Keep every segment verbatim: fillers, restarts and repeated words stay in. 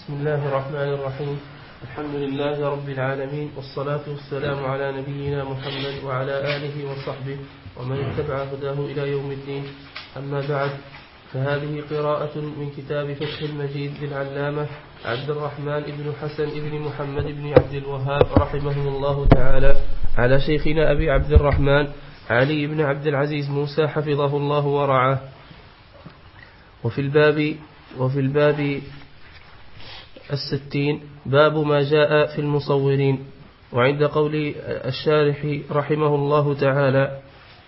بسم الله الرحمن الرحيم. الحمد لله رب العالمين، والصلاة والسلام على نبينا محمد وعلى آله وصحبه ومن اتبع هداه إلى يوم الدين. أما بعد، فهذه قراءة من كتاب فتح المجيد للعلامة عبد الرحمن بن حسن بن محمد بن عبد الوهاب رحمه الله تعالى على شيخنا أبي عبد الرحمن علي بن عبد العزيز موسى حفظه الله ورعاه. وفي الباب وفي الباب الستين باب ما جاء في المصورين. وعند قول الشارح رحمه الله تعالى: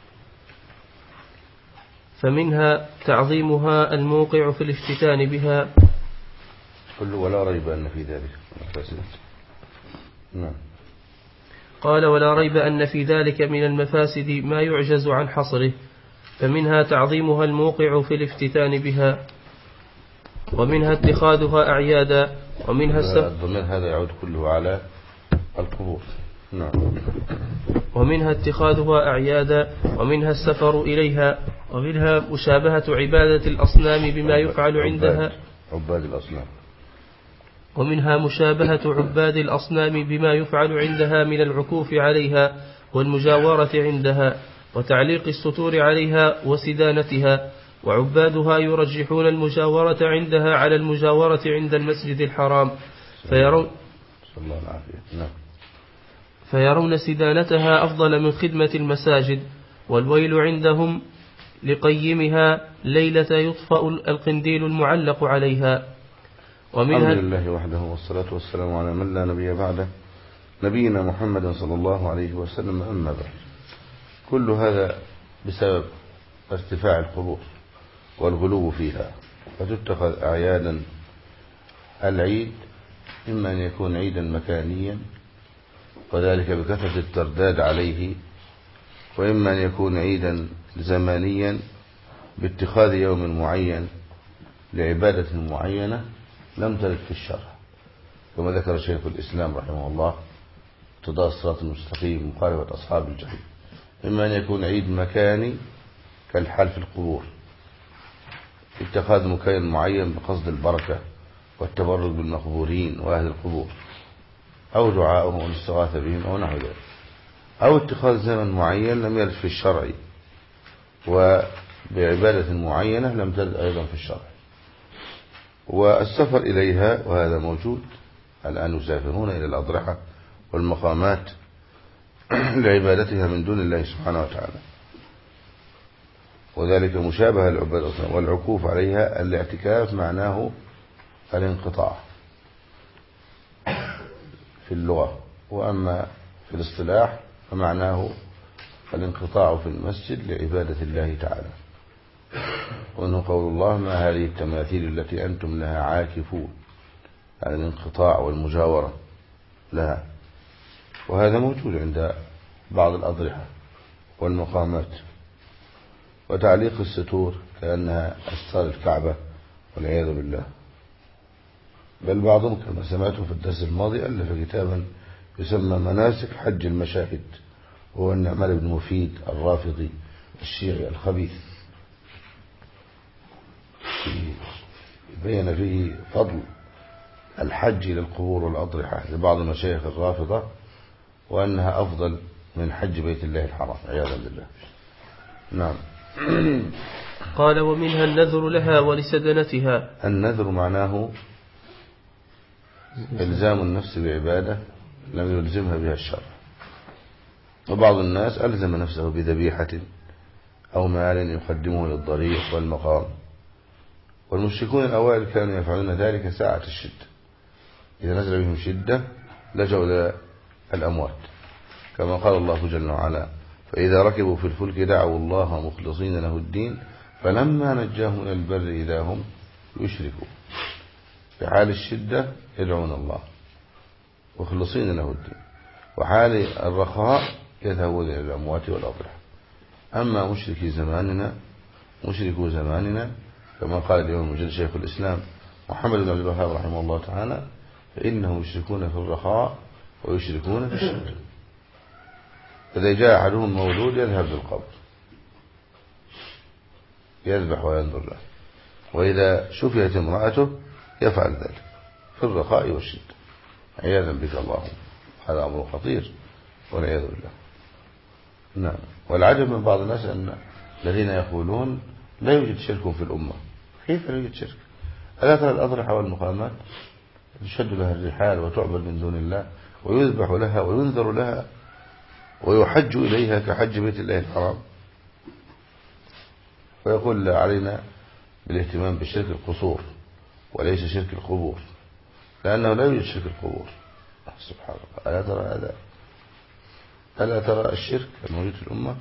فمنها تعظيمها الموقع في الافتتان بها. قل ولا ريب أن في ذلك نعم. قال: ولا ريب أن في ذلك من المفاسد ما يعجز عن حصره، فمنها تعظيمها الموقع في الافتتان بها، ومنها اتخاذها أعيادا، ومنها السفر. الضمير هذا يعود كله على القبور. نعم. ومنها اتخاذها أعيادا، ومنها السفر إليها، ومنها مشابهة عبادة الأصنام بما يفعل عندها. عباد الأصنام. ومنها مشابهة عباد الأصنام بما يفعل عندها من العكوف عليها والمجاورة عندها وتعليق السطور عليها وسدانتها. وعبادها يرجحون المجاورة عندها على المجاورة عند المسجد الحرام، فيرون, فيرون سدانتها أفضل من خدمة المساجد. والويل عندهم لقيمها ليلة يطفأ القنديل المعلق عليها. الحمد لله وحده، والصلاة والسلام على من لا نبي بعده، نبينا محمد صلى الله عليه وسلم. أما بعد، كل هذا بسبب ارتفاع القبور والغلو فيها، فتتخذ أعيادا. العيد إما أن يكون عيدا مكانيا وذلك بكثرة الترداد عليه، وإما أن يكون عيدا زمانيا باتخاذ يوم معين لعبادة معينة لم ترد في الشرع، كما ذكر شيخ الإسلام رحمه الله: اقتضاء الصراط المستقيم، مخالفة أصحاب الجحيم. إما أن يكون عيد مكاني كالحال في القبور، اتخاذ مكان معين بقصد البركة والتبرك بالمقبورين وأهل القبور، أو دعائهم والاستغاثة بهم أو نحو ذلك، أو اتخاذ زمن معين لم يرد في الشرع، وبعبادة معينة لم ترد أيضا في الشرع. والسفر إليها، وهذا موجود الآن، يسافرون إلى الأضرحة والمقامات لعبادتها من دون الله سبحانه وتعالى، وذلك مشابه العبادة. والعكوف عليها، الاعتكاف معناه الانقطاع في اللغة، وأما في الاصطلاح فمعناه الانقطاع في المسجد لعبادة الله تعالى. وأنه قول الله: ما هذه التماثيل التي أنتم لها عاكفون، يعني الانقطاع والمجاورة لها. وهذا موجود عند بعض الأضرحة والمقامات. وتعليق الستور كأنها أستار الكعبة والعياذ بالله. بل بعضهم كما سمعتم في الدرس الماضي ألف كتابا يسمى مناسك حج المشاهد، هو النعمان بن مفيد الرافضي الشيعي الخبيث، بين فيه فضل الحج للقبور والأضرحة لبعض مشايخ الرافضة، وأنها أفضل من حج بيت الله الحرام عياذا بالله. نعم. قال: ومنها النذر لها ولسدنتها. النذر معناه إلزام النفس بعبادة لم يلزمها بها الشرع. وبعض الناس ألزم نفسه بذبيحة أو مال يقدمه للضريح والمقام. والمشركون الأوائل كانوا يفعلون ذلك ساعة الشدة، إذا نزل بهم شدة لجوا إلى الأموات، كما قال الله جل وعلا: فإذا ركبوا في الفلك دعوا الله مخلصين له الدين فلما نجاهم إلى البر إذا هم يشركون. في حال الشدة يدعون الله مخلصين له الدين، وحال الرخاء يذهبون إلى الأموات والأضرحة. أما مشركي زماننا مشركو زماننا كما قال اليوم المجلد شيخ الإسلام محمد بن عبد الوهاب رحمه الله تعالى: فإنهم يشركون في الرخاء ويشركون في الشدة. فإذا جاء أحدهم مولود يذهب للقبر يذبح وينظر له، وإذا شفيت امرأته يفعل ذلك في الرخاء والشدة عياذا بك اللهم. هذا أمر خطير والعياذ بالله. نعم. والعجب من بعض الناس أن الذين يقولون لا يوجد شرك في الأمة. كيف لا يوجد شرك؟ ألا ترى الأضرحة والمقامات تشد لها الرحال وتعبد من دون الله ويذبح لها وينذر لها ويحج إليها كحج بيت الله الحرام؟ ويقول علينا بالاهتمام بشرك القصور وليس شرك القبور، لأنه لا يوجد شرك القبور. سبحان الله. ألا ترى هذا؟ ألا ترى الشرك الموجود في الأمة؟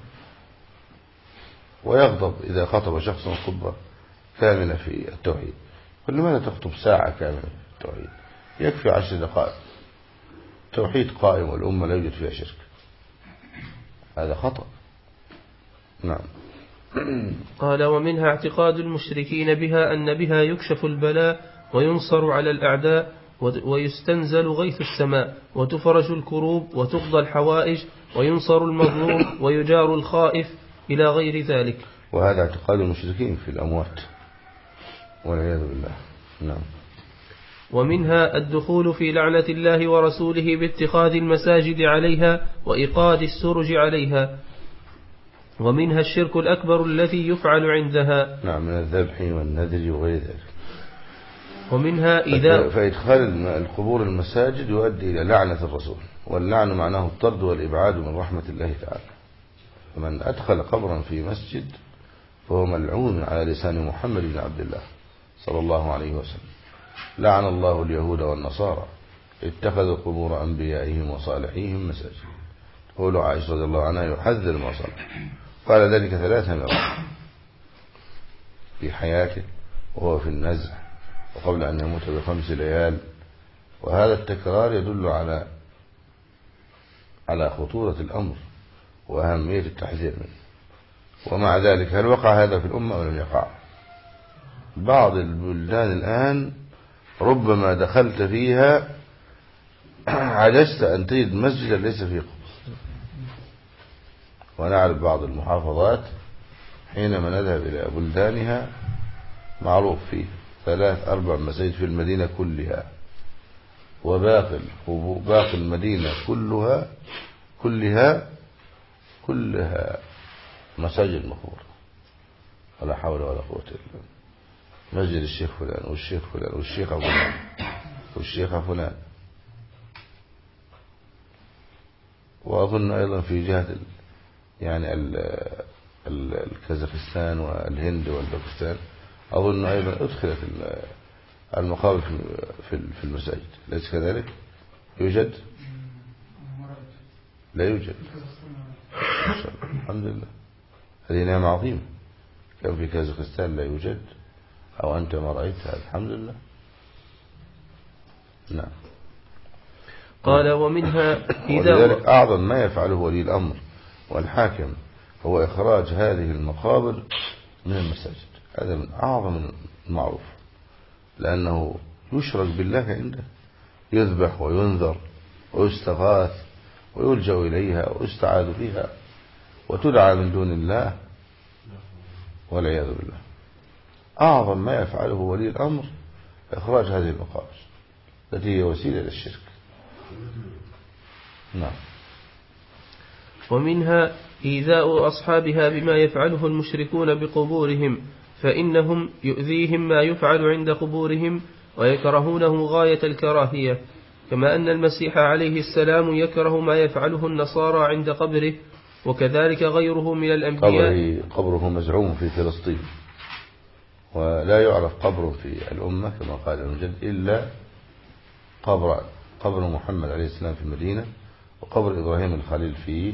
ويغضب إذا خطب شخص خطبة كاملة في التوحيد. قل لماذا تخطب ساعة كاملة في التوحيد؟ يكفي عشر دقائق. توحيد قائم والأمة لا يوجد فيها شرك. هذا خطأ. نعم. قال ومنها اعتقاد المشركين بها أن بها يكشف البلاء وينصر على الأعداء ويستنزل غيث السماء وتفرج الكروب وتقضى الحوائج وينصر المظلوم ويجار الخائف إلى غير ذلك. وهذا اعتقاد المشركين في الأموات والعياذ بالله. نعم. ومنها الدخول في لعنة الله ورسوله باتخاذ المساجد عليها وإيقاد السرج عليها. ومنها الشرك الأكبر الذي يفعل عندها. نعم، من الذبح والنذر وغير ذلك. ومنها إذا فإدخال القبور المساجد يؤدي إلى لعنة الرسول، واللعن معناه الطرد والإبعاد من رحمة الله تعالى. فمن أدخل قبرا في مسجد فهو ملعون على لسان محمد بن عبد الله صلى الله عليه وسلم. لعن الله اليهود والنصارى اتخذوا قبور أنبيائهم وصالحيهم مساجد. تقول عائشة رضي الله عنها يحذر ما صنع، قال ذلك ثلاثة مرات في حياته وهو في النزع وقبل أن يموت بخمس ليال. وهذا التكرار يدل على على خطورة الأمر وأهمية التحذير منه. ومع ذلك هل وقع هذا في الأمة أو لم يقع؟ بعض البلدان الآن ربما دخلت فيها عجزت أن تجد مسجدا ليس فيه قبر. ونعرف بعض المحافظات حينما نذهب إلى بلدانها معروف فيه ثلاث أربع مساجد في المدينة كلها، وباقي باقي المدينة كلها كلها كلها مساجد مقبورة. ولا حول ولا قوة إلا بالله. مسجد الشيخ فلان والشيخ فلان والشيخ فلان والشيخ فلان. وأظن أيضا في جهة يعني الكازاخستان والهند والباكستان أظن أيضا أدخلت المقابر في المساجد، ليس كذلك؟ يوجد؟ لا يوجد. الحمد لله، هذه نعمة عظيمة. كان في كازاخستان لا يوجد أو أنت ما رأيت هذا؟ الحمد لله. نعم. قال ومنها إذا ولذلك أعظم ما يفعله ولي الأمر والحاكم هو إخراج هذه المقابر من المساجد. هذا من أعظم المعروف، لأنه يشرك بالله عنده، يذبح وينذر ويستغاث ويلجأ إليها ويستعاذ بها وتدعى من دون الله والعياذ بالله. أعظم ما يفعله ولي الأمر إخراج هذه المقابر التي هي وسيلة للشرك. نعم. ومنها إيذاء أصحابها بما يفعله المشركون بقبورهم، فإنهم يؤذيهم ما يفعل عند قبورهم ويكرهونه غاية الكراهية، كما أن المسيح عليه السلام يكره ما يفعله النصارى عند قبره، وكذلك غيره من الأنبياء. قبره مزعوم في فلسطين، ولا يعرف قبر في الأمة كما قال المجد إلا قبر قبر محمد عليه السلام في المدينة، وقبر إبراهيم الخليل في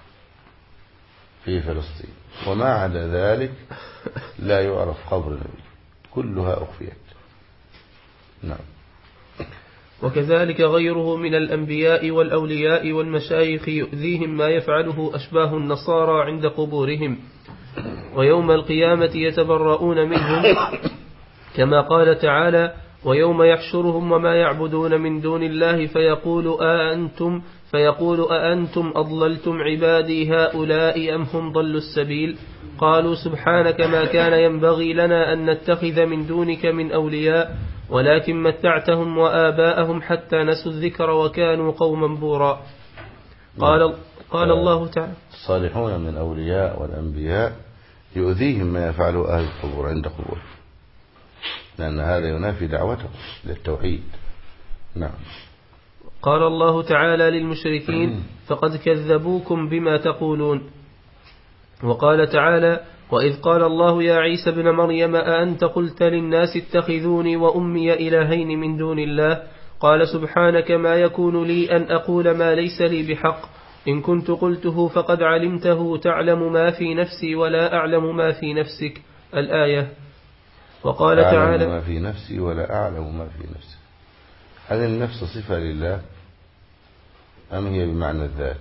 في فلسطين، وما عدا ذلك لا يعرف قبر النبي، كلها أخفيت. نعم. وكذلك غيره من الأنبياء والأولياء والمشايخ يؤذيهم ما يفعله أشباه النصارى عند قبورهم، ويوم القيامة يتبرؤون منهم، كما قال تعالى: ويوم يحشرهم وما يعبدون من دون الله فيقول أأنتم فيقول أأنتم أضللتم عبادي هؤلاء أم هم ضلوا السبيل؟ قالوا سبحانك ما كان ينبغي لنا أن نتخذ من دونك من أولياء ولكن متعتهم وآباءهم حتى نسوا الذكر وكانوا قوما بورا. قال, قال الله تعالى: الصالحون من الأولياء والأنبياء يؤذيهم ما يفعله أهل القبور عند قبور، لأن هذا ينافي دعوته للتوحيد. نعم. قال الله تعالى للمشركين: فقد كذبوكم بما تقولون. وقال تعالى: وإذ قال الله يا عيسى ابن مريم أأنت قلت للناس اتخذوني وأمي إلهين من دون الله؟ قال سبحانك ما يكون لي أن أقول ما ليس لي بحق، إن كنت قلته فقد علمته تعلم ما في نفسي ولا أعلم ما في نفسك. الآية. وقال تعالى: أعلم ما في نفسي ولا أعلم ما في نفسك. هل النفس صفة لله أم هي بمعنى الذات؟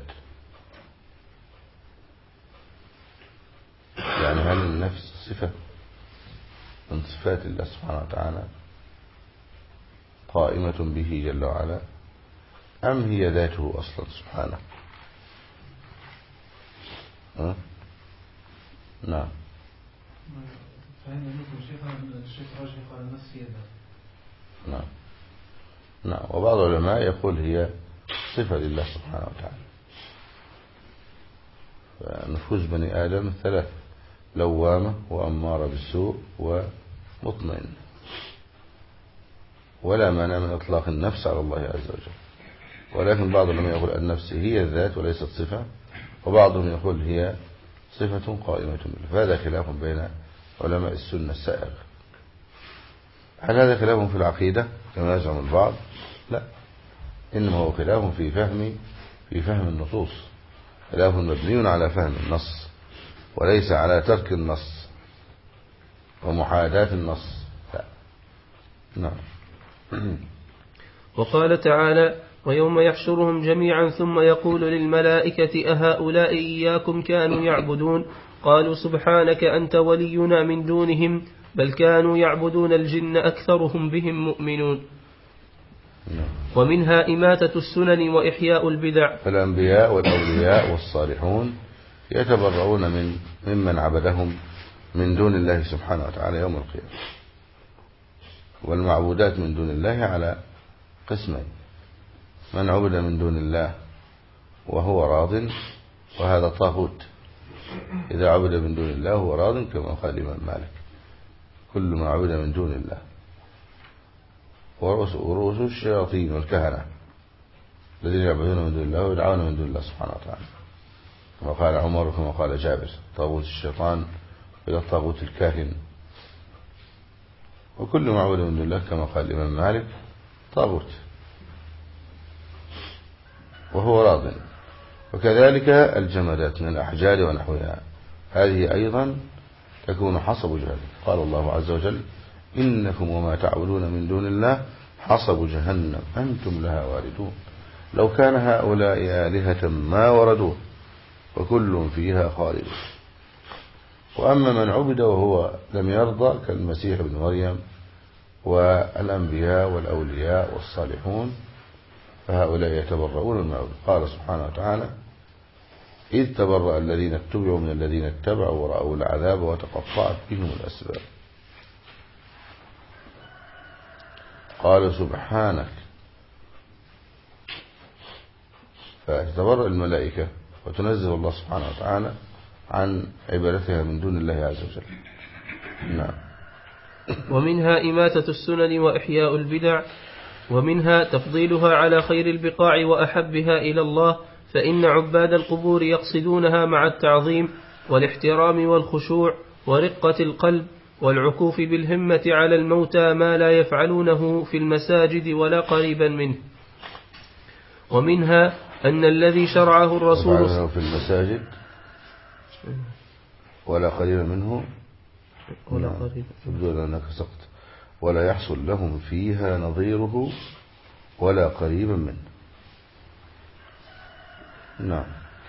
يعني هل النفس صفة من صفات الله سبحانه وتعالى قائمة به جل وعلا، أم هي ذاته أصلا سبحانه؟ أه؟ نعم. فهنا مثل الشيخ راجح قال النفس هي ذات. نعم. نعم. وبعض العلماء يقول هي صفة لله سبحانه وتعالى. فنفوس بني آدم ثلاث: لوامة وأمارة بالسوء ومطمئنة. ولا مانع من إطلاق النفس على الله عز وجل، ولكن بعض العلماء يقول النفس هي الذات وليست صفة، وبعضهم يقول هي صفة قائمة به. فهذا خلاف بين علماء السنة السائغ. هل هذا خلاف في العقيدة كما يزعم البعض؟ لا، إنما هو خلاف في فهم في فهم النصوص، خلاف مبني على فهم النص وليس على ترك النص ومحاداة النص. لا. نعم. وقال تعالى: ويوم يحشرهم جميعا ثم يقول للملائكة أهؤلاء إياكم كانوا يعبدون؟ قالوا سبحانك أنت ولينا من دونهم بل كانوا يعبدون الجن أكثرهم بهم مؤمنون. ومنها إماتة السنن وإحياء البدع. فالأنبياء والأولياء والصالحون يتبرؤون من ممن عبدهم من دون الله سبحانه وتعالى يوم القيامة. والمعبودات من دون الله على قسمين: من عبد من دون الله وهو راض، وهذا طاغوت. إذا عبد من دون الله هو راض كما قال الإمام مالك: كل ما عبد من دون الله. ورؤوس الشياطين والكهنة الذين يعبدون من دون الله ويدعون من دون الله سبحانه وتعالى، كما قال عمر وكما قال جابر: طاغوت الشيطان إلى الطاغوت الكاهن. وكل ما عبد من دون الله كما قال الإمام مالك طاغوت وهو راض. وكذلك الجمادات من الأحجار ونحوها، هذه أيضا تكون حصب جهنم. قال الله عز وجل: إنكم وما تعبدون من دون الله حصب جهنم أنتم لها واردون لو كان هؤلاء آلهة ما وردوه وكل فيها خالدون. وأما من عبد وهو لم يرضى كالمسيح ابن مريم والأنبياء والأولياء والصالحون فهؤلاء يتبرؤون من عبد. قال سبحانه وتعالى: إذ تبرأ الذين اتبعوا من الذين اتبعوا ورأوا العذاب وتقطعت بهم الأسباب. قال سبحانك، فتتبرأ الملائكة وتنزه الله سبحانه وتعالى عن عبادتها من دون الله عز وجل. نعم. ومنها إماتة السنن وإحياء البدع. ومنها تفضيلها على خير البقاع وأحبها إلى الله، فإن عباد القبور يقصدونها مع التعظيم والاحترام والخشوع ورقة القلب والعكوف بالهمة على الموتى ما لا يفعلونه في المساجد ولا قريبا منه. ومنها أن الذي شرعه الرسول في المساجد ولا قريبا منه ولا قريبا تبدو أنك سقط ولا يحصل لهم فيها نظيره ولا قريبا منه. نعم.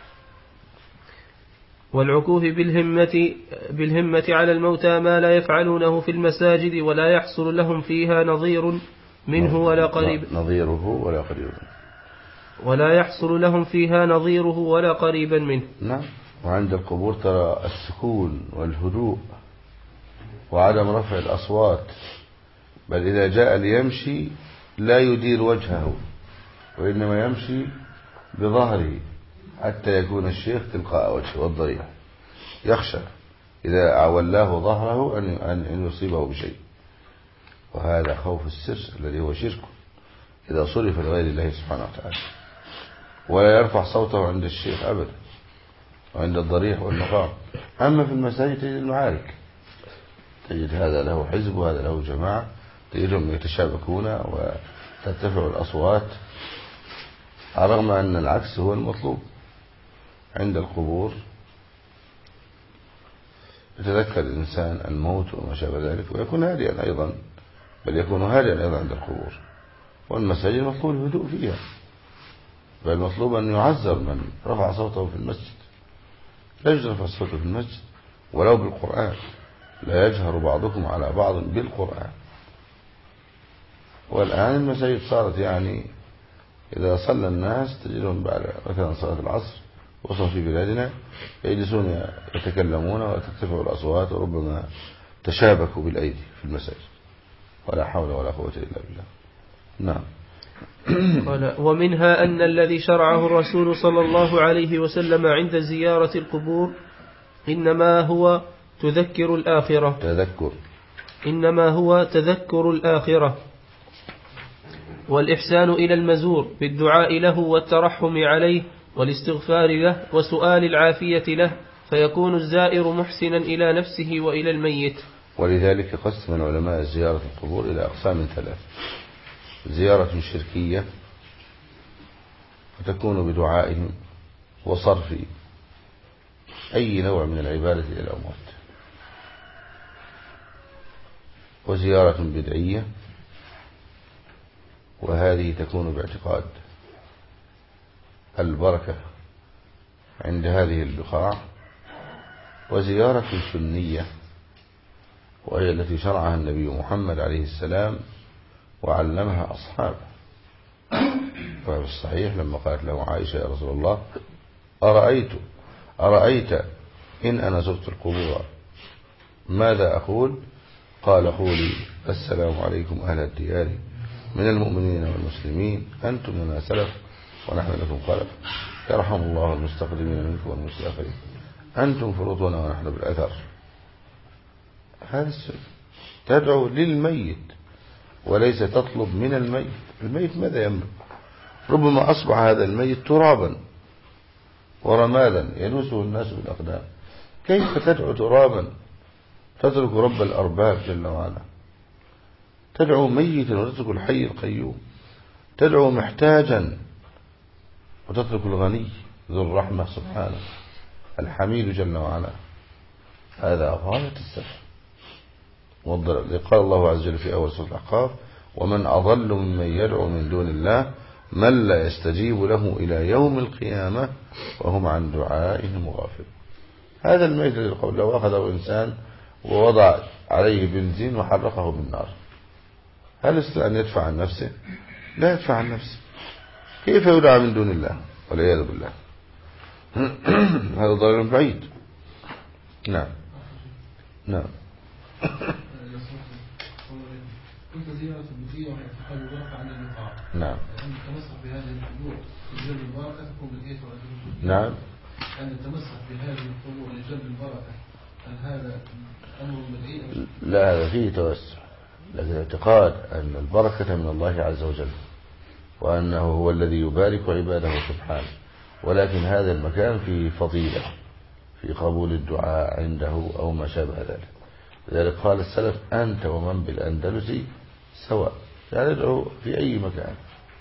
والعكوف بالهمة, بالهمة على الموتى ما لا يفعلونه في المساجد ولا يحصل لهم فيها نظير منه ولا قريب نظيره ولا قريب ولا يحصل لهم فيها نظيره ولا قريبا منه. نعم. وعند القبور ترى السكون والهدوء وعدم رفع الأصوات، بل إذا جاء ليمشي لا يدير وجهه، وإنما يمشي بظهره حتى يكون الشيخ تلقاء وجهه والضريح، يخشى إذا ولاه ظهره أن يصيبه بشيء، وهذا خوف السر الذي هو شرك إذا صرف لغير الله سبحانه وتعالى. ولا يرفع صوته عند الشيخ أبدا وعند الضريح والمقام. أما في المساجد تجد المعارك، تجد هذا له حزب وهذا له جماعة، تجدهم يتشابكون وترتفع الأصوات، رغم أن العكس هو المطلوب. عند القبور يتذكر الإنسان الموت وما شابه ذلك ويكون هادئا أيضا، بل يكون هادئا أيضا عند القبور. والمساجد مطلوب الهدوء فيها، بل مطلوب أن يعذر من رفع صوته في المسجد. لا يجوز رفع صوته في المسجد ولو بالقرآن، لا يجهر بعضكم على بعض بالقرآن. والآن المساجد صارت يعني إذا صلى الناس تجدهم بعد مثلا صلاة العصر وصلوا في بلادنا يجلسون يتكلمون وترتفع الأصوات، وربما تشابكوا بالأيدي في المساجد، ولا حول ولا قوة إلا بالله. نعم. قال: ومنها أن الذي شرعه الرسول صلى الله عليه وسلم عند زيارة القبور إنما هو تذكر الآخرة تذكر إنما هو تذكر الآخرة والإحسان إلى المزور بالدعاء له والترحم عليه والاستغفار له وسؤال العافية له، فيكون الزائر محسنا إلى نفسه وإلى الميت. ولذلك قسم العلماء زيارة القبور إلى أقسام ثلاث: زيارة شركية وتكون بدعائهم وصرف أي نوع من العبادة إلى الأموات، وزيارة بدعية وهذه تكون باعتقاد البركة عند هذه البقاع، وزيارة سنية وهي التي شرعها النبي محمد عليه السلام وعلمها أصحابه. ففي الصحيح لما قالت له عائشة: يا رسول الله أرأيت أرأيت إن أنا زرت القبور ماذا أقول؟ قال: قولي السلام عليكم أهل الديار من المؤمنين والمسلمين، أنتم لنا سلف ونحن لكم خلف، يرحم الله المستقدمين منكم والمستأخرين، أنتم فرطنا ونحن بالأثر. هذا السنة تدعو للميت وليس تطلب من الميت. الميت ماذا يملك؟ ربما أصبح هذا الميت ترابا ورمادا ينوسه الناس بالأقدام، كيف تدعو ترابا تترك رب الأرباب جل وعلا؟ تدعو ميتا وتترك الحي القيوم، تدعو محتاجا وتترك الغني ذو الرحمة سبحانه الحميد جل وعلا. هذا غاية السفر والضلال. قال الله عز وجل في أول سورة الأحقاف: ومن أضل ممن يدعو من دون الله من لا يستجيب له إلى يوم القيامة وهم عن دعائهم غافلون. هذا الميت الذي قبل لو أخذه إنسان ووضع عليه بنزين وحرقه بالنار، هل يستطيع أن يدفع عن نفسه؟ لا يدفع عن نفسه. كيف يدعى من دون الله والعياذ بالله؟ هذا ضلال بعيد. نعم نعم. كنت زيارة البقيع واعتقاد البركة عند اللقاء. نعم. أن التمسك بهذه القبور لجلب البركة تكون بالإيه والأدب. نعم. أن التمسك بهذه القبور لجلب البركة، هل هذا أمر بدعي؟ لا، هذا فيه توسع، لكن اعتقاد أن البركة من الله عز وجل وأنه هو الذي يبارك عباده سبحانه، ولكن هذا المكان فيه فضيلة في قبول الدعاء عنده أو ما شابه ذلك. لذلك قال السلف: أنت ومن بالأندلس سواء، يعني ادعو في أي مكان.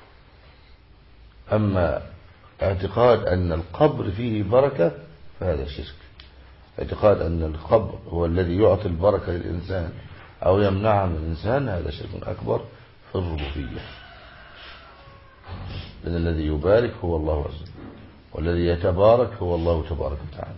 أما اعتقاد أن القبر فيه بركة فهذا شرك. اعتقاد أن القبر هو الذي يعطي البركة للإنسان أو يمنعها من الإنسان هذا شرك أكبر في الربوبية، لأن الذي يبارك هو الله عز وجل، والذي يتبارك هو الله تبارك وتعالى.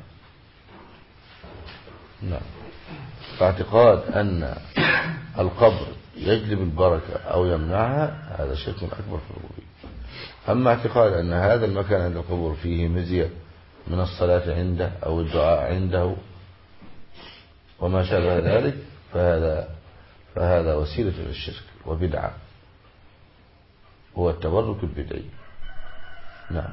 نعم. فاعتقاد أن القبر يجلب البركة أو يمنعها هذا شرك أكبر في الربوبية. أما اعتقاد أن هذا المكان عند القبور فيه مزية من الصلاة عنده أو الدعاء عنده وما شابه ذلك فهذا فهذا وسيلة للشرك وبدعة، هو التبرك البدعي. نعم.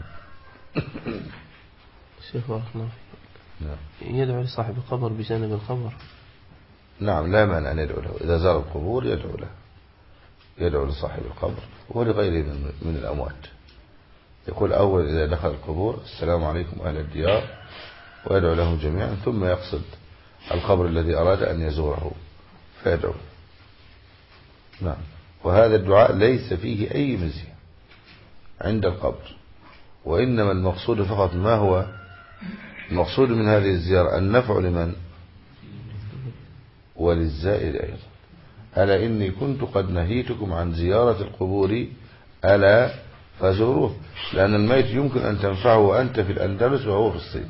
شيخ رحمه نعم. يدعو لصاحب القبر بجانب القبر. نعم، لا مانع أن يدعو له إذا زار القبور، يدعو له، يدعو لصاحب القبر ولغيره من الأموات. يقول أول إذا دخل القبور السلام عليكم أهل الديار، ويدعو لهم جميعا، ثم يقصد القبر الذي أراد أن يزوره فيدعو. نعم. وهذا الدعاء ليس فيه أي مزية عند القبر، وإنما المقصود فقط ما هو المقصود من هذه الزيارة؟ النفع لمن؟ وللزائر أيضا. ألا إني كنت قد نهيتكم عن زيارة القبور ألا فزوروه، لأن الميت يمكن أن تنفعه وأنت في الأندلس وهو في الصين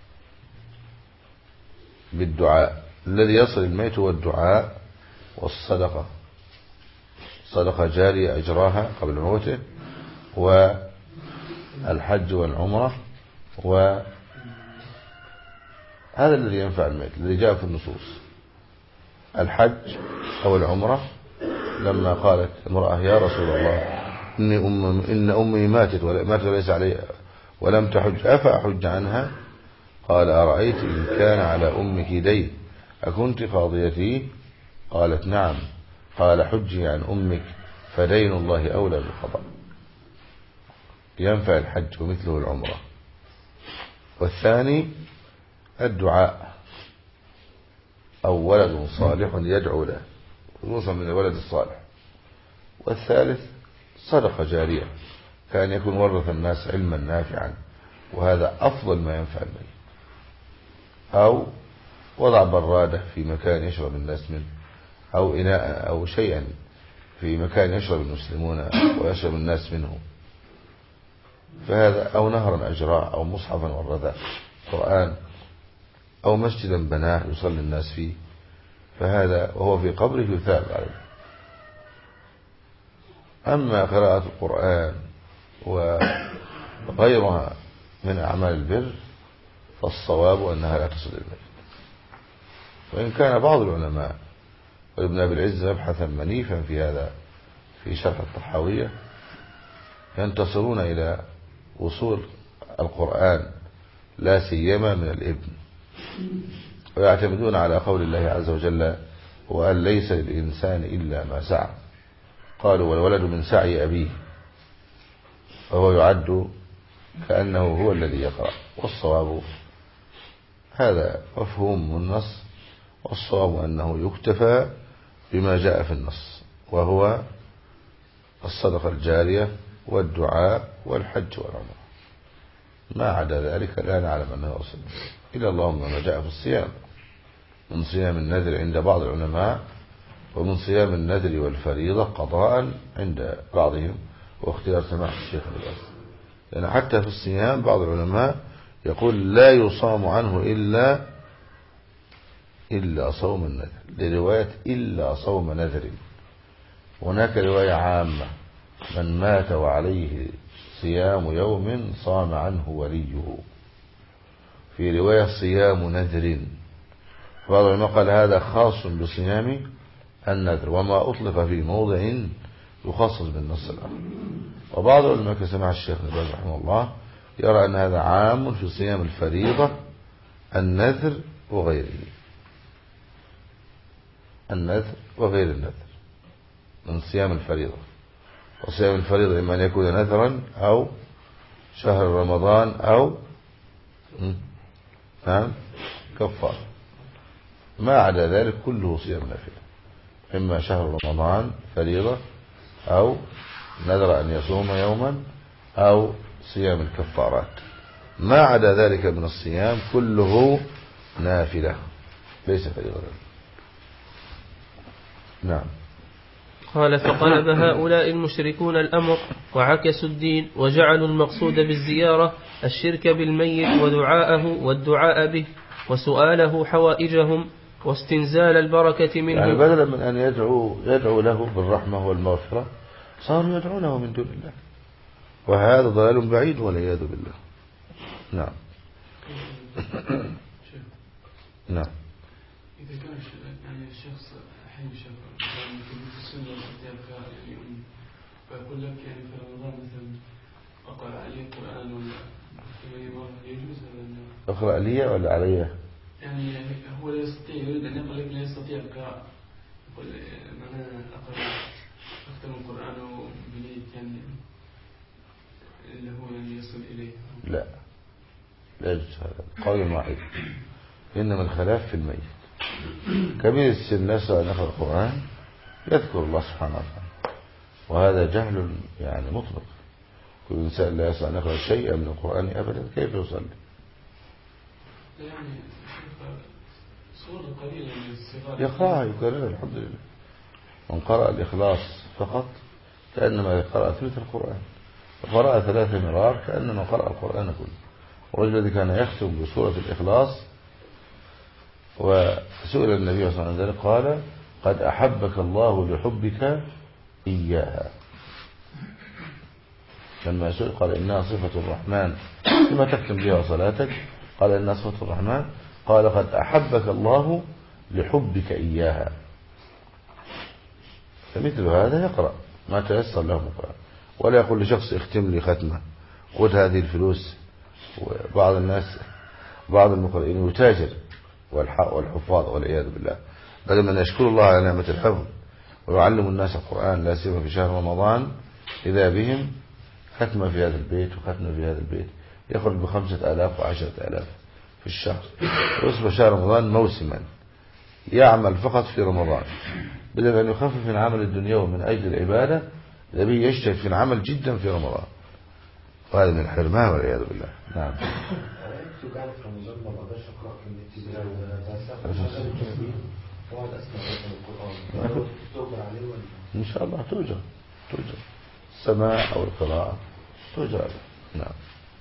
بالدعاء. الذي يصل الميت هو الدعاء والصدقة، صدقة جارية أجراها قبل موته، والحج والعمرة، وهذا الذي ينفع الميت الذي جاء في النصوص. الحج أو العمرة، لما قالت امرأة يا رسول الله إني أم إن أمي ماتت ماتت وليس عليها ولم تحج أفأحج عنها؟ قال أرأيت إن كان على أمك دين أكنت قاضيتي؟ قالت نعم. قال حجي عن أمك فدين الله أولى بالقضاء. ينفع الحج ومثله العمرة. والثاني الدعاء أو ولد صالح يدعو له، خصوصا من الولد الصالح. والثالث صدقة جارية، كان يكون ورث الناس علما نافعا، وهذا أفضل ما ينفع الميت. أو وضع برادة في مكان يشرب الناس منه، أو إناء أو شيئا في مكان يشرب المسلمون ويشرب الناس منه، فهذا أو نهرا أجراه، أو مصحفا ورثه قرآن، أو مسجدا بناه يصلي الناس فيه، فهذا وهو في قبره يثاب عليه. أما قراءة القرآن وغيرها من أعمال البر فالصواب أنها لا تصل الميت. وإن كان بعض العلماء وابن أبي العز مبحثا منيفا في هذا في شرح الطحاوية ينتصرون إلى وصول القرآن لا سيما من الابن، ويعتمدون على قول الله عز وجل وأن ليس للإنسان إلا ما سعى. قالوا والولد من سعي أبيه، فهو يعد كأنه هو الذي يقرأ. والصواب هذا مفهوم النص، والصواب أنه يكتفى بما جاء في النص، وهو الصدقة الجارية والدعاء والحج والعمرة. ما عدا ذلك لا نعلم أنه أصل إلا اللهم ما جاء في الصيام من صيام النذر عند بعض العلماء، ومن صيام النذر والفريضة قضاء عند بعضهم، واختيار سماحة الشيخ الباز. لأن حتى في الصيام بعض العلماء يقول لا يصام عنه إلا إلا صوم النذر، لرواية إلا صوم نذر. هناك رواية عامة من مات وعليه صيام يوم صام عنه وليه، في رواية صيام نذر. بعض العلماء قال هذا خاص بصيام النذر، وما أطلق في موضع يخصص بالنص الآخر. وبعض العلماء كسماع الشيخ الباز رحمه الله يرى أن هذا عام في صيام الفريضة النذر وغيره، النذر وغير النذر من صيام الفريضة. وصيام الفريضة إما أن يكون نذرا أو شهر رمضان أو نعم كفار. ما عدا ذلك كله صيام نافلة، إما شهر رمضان فريضة أو نذر أن يصوم يوما أو صيام الكفارات. ما عدا ذلك من الصيام كله نافلة ليس فريضة. نعم. قال فقلب هؤلاء المشركون الأمر وعكسوا الدين، وجعلوا المقصود بالزيارة الشرك بالميت ودعاءه والدعاء به وسؤاله حوائجهم واستنزال البركة منه. يعني بدلا من أن يدعو, يدعو له بالرحمة والمغفرة صاروا يدعونه من دون الله، وهذا ضلال بعيد والعياذ بالله. نعم. شيخ. نعم. إذا كان يعني الشخص حي شباب يعني في السنة استطيع يعني فأقول لك يعني في رمضان مثلا أقرأ عليه القرآن ولا في مرة يجوز ولا أقرأ لي ولا علي؟ يعني هو لا يستطيع يريد أن يقول لك لا يستطيع القراءة يقول أنا أقرأ أختم القرآن بنية يعني اللي هو يعني يصل إليه. لا لا يجوز هذا قول واحد، إنما الخلاف في الميت. كبير السن لا يستطيع أن يقرأ القرآن يذكر الله سبحانه وتعالى، وهذا جهل يعني مطلق. كل إنسان لا يستطيع أن يقرأ شيئا من القرآن أبدا كيف يصلي؟ يعني صورة قليلة من الصغار يقرأ يكرر الحمد لله. من قرأ الإخلاص فقط كأنما قرأ ثلث القرآن، وقرأ ثلاث مرار كأنما قرأ القرآن كله. والرجل الذي كان يختم بسورة الإخلاص وسئل النبي صلى الله عليه وسلم قال قد أحبك الله لحبك إياها. لما سئل قال إنها صفة الرحمن لما تختم بها صلاتك؟ قال إنها صفة الرحمن. قال قد أحبك الله لحبك إياها. فمثل هذا يقرأ ما تيسر له مقرأ، ولا يقول لشخص اختم لي ختمة خذ هذه الفلوس. وبعض الناس بعض المقرئين يتاجر والحفاظ والعياذ بالله، بدل من يشكر الله على نعمة الحفظ ويعلم الناس القرآن لا سيما في شهر رمضان إذا بهم ختمة في هذا البيت وختمة في هذا البيت يخرج بخمسة آلاف وعشرة آلاف في الشهر، ويصبح شهر رمضان موسما يعمل فقط في رمضان بدل أن يخفف من عمل الدنيا ومن أجل العبادة الذي يجتهد في العمل جدا في رمضان، وهذا من الحرمان والعياذ بالله. نعم. إن شاء الله توجد توجد السماع أو القراءة توجد. نعم.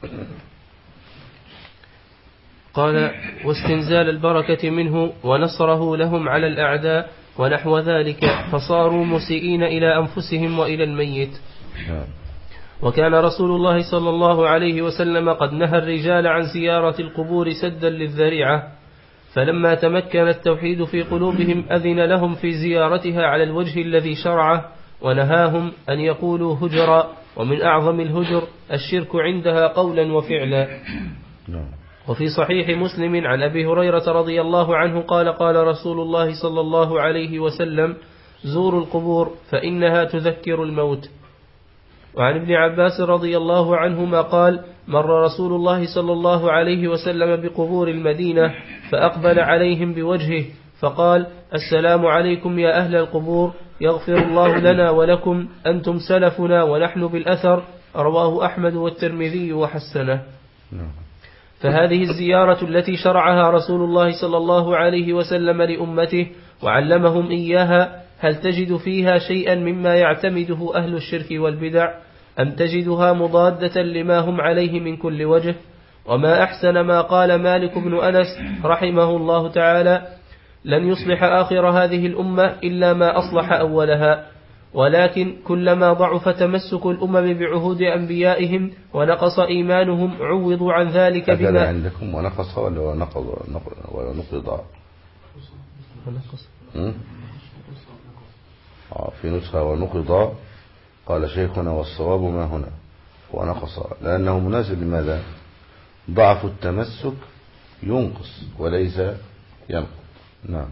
قال واستنزال البركة منه ونصره لهم على الأعداء ونحو ذلك، فصاروا مسيئين إلى أنفسهم وإلى الميت. نعم. وكان رسول الله صلى الله عليه وسلم قد نهى الرجال عن زيارة القبور سدا للذريعة، فلما تمكن التوحيد في قلوبهم أذن لهم في زيارتها على الوجه الذي شرعه، ونهاهم أن يقولوا هجرا، ومن أعظم الهجر الشرك عندها قولا وفعلا. وفي صحيح مسلم عن أبي هريرة رضي الله عنه قال قال رسول الله صلى الله عليه وسلم زوروا القبور فإنها تذكر الموت. وعن ابن عباس رضي الله عنهما قال مر رسول الله صلى الله عليه وسلم بقبور المدينة فأقبل عليهم بوجهه فقال السلام عليكم يا أهل القبور، يغفر الله لنا ولكم، أنتم سلفنا ونحن بالأثر. رواه أحمد والترمذي وحسنه. فهذه الزيارة التي شرعها رسول الله صلى الله عليه وسلم لأمته وعلمهم إياها، هل تجد فيها شيئا مما يعتمده أهل الشرك والبدع، أم تجدها مضادة لما هم عليه من كل وجه؟ وما أحسن ما قال مالك بن أنس رحمه الله تعالى لن يصلح آخر هذه الأمة إلا ما أصلح أولها، ولكن كلما ضعف تمسك الأمم بعهود أنبيائهم ونقص إيمانهم عوضوا عن ذلك بما عندكم ونقص ولا ونقض ولا نقض ونقص في نسخة ونقض. قال شيخنا والصواب ما هنا ونقص، لأنه مناسب لماذا؟ ضعف التمسك ينقص وليس ينقض. نعم.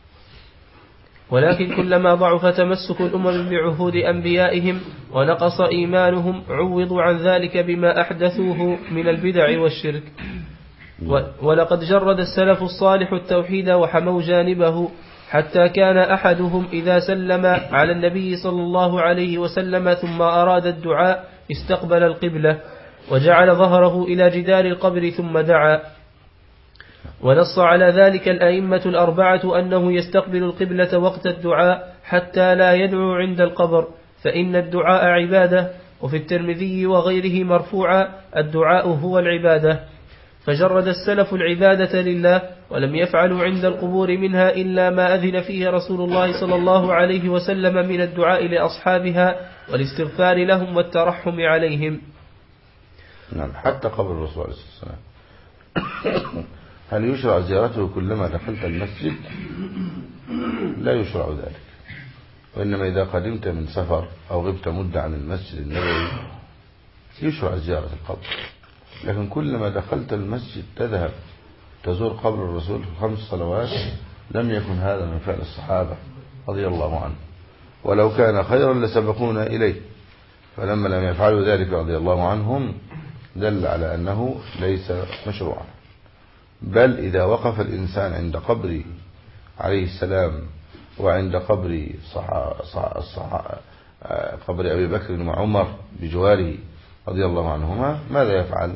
ولكن كلما ضعف تمسك الأمم بعهود أنبيائهم ونقص إيمانهم عوضوا عن ذلك بما أحدثوه من البدع والشرك. ولقد جرد السلف الصالح التوحيد وحموا جانبه، حتى كان أحدهم إذا سلم على النبي صلى الله عليه وسلم ثم أراد الدعاء استقبل القبلة وجعل ظهره إلى جدار القبر ثم دعا. ونص على ذلك الأئمة الأربعة أنه يستقبل القبلة وقت الدعاء حتى لا يدعو عند القبر، فإن الدعاء عبادة. وفي الترمذي وغيره مرفوعا الدعاء هو العبادة. فجرد السلف العبادة لله ولم يفعلوا عند القبور منها إلا ما أذن فيه رسول الله صلى الله عليه وسلم من الدعاء لأصحابها والاستغفار لهم والترحم عليهم. نعم. حتى قبر الرسول عليه الصلاة والسلام هل يشرع زيارته كلما دخلت المسجد؟ لا يشرع ذلك. وإنما إذا قدمت من سفر أو غبت مدة عن المسجد النبوي يشرع زيارة القبر، لكن كلما دخلت المسجد تذهب تزور قبر الرسول في خمس صلوات لم يكن هذا من فعل الصحابة رضي الله عنهم، ولو كان خيرا لسبقونا إليه، فلما لم يفعلوا ذلك رضي الله عنهم دل على أنه ليس مشروعا. بل إذا وقف الإنسان عند قبره عليه السلام وعند قبر صح... صح... صح... قبر أبي بكر وعمر بجواره رضي الله عنهما ماذا يفعل؟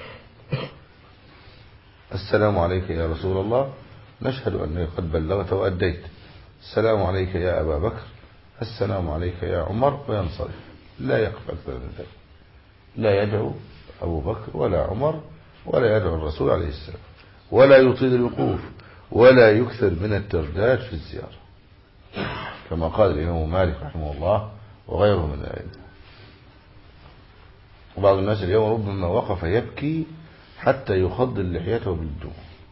السلام عليك يا رسول الله، نشهد أنك قد بلغت وأديت. السلام عليك يا أبا بكر، السلام عليك يا عمر، وينصرف، لا يقف أكثر من ذلك، لا يدعو أبو بكر ولا عمر ولا يدعو الرسول عليه السلام، ولا يطيل الوقوف، ولا يكثر من الترداد في الزيارة، كما قال الإمام مالك رحمه الله وغيره من الأئمة. وبعض الناس اليوم ربما وقف يبكي حتى يخضل لحيته بالدموع.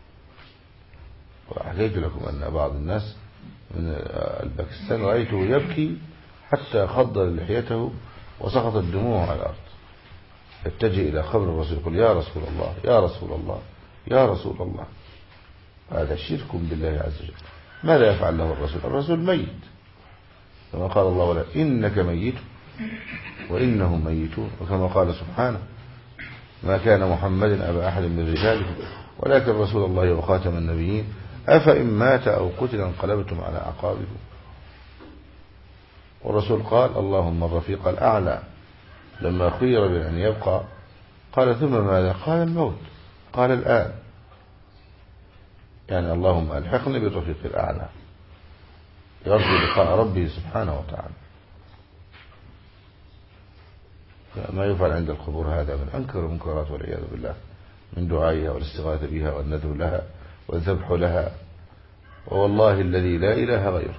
وحكيت لكم أن بعض الناس من الباكستان رأيته يبكي حتى خضل لحيته وسقطت الدموع على الأرض، يتجه إلى قبر الرسول يقول يا رسول الله يا رسول الله يا رسول الله. هذا شرك بالله عز وجل. ماذا يفعل له الرسول؟ الرسول ميت، كما قال الله له إنك ميت وإنهم ميتون، وكما قال سبحانه ما كان محمد أبا أحد من رجالكم ولكن رسول الله وخاتم النبيين أفإن مات أو قتل انقلبتم على أعقابكم. والرسول قال اللهم الرفيق الأعلى، لما خير بأن يبقى قال ثم ماذا؟ قال الموت، قال الآن، يعني اللهم ألحقني بالرفيق الأعلى، يرجو لقاء ربه سبحانه وتعالى. ما يفعل عند القبور هذا من أنكر المنكرات والعياذ بالله، من دعائها والاستغاثة بها والنذر لها والذبح لها، والله الذي لا إله غيره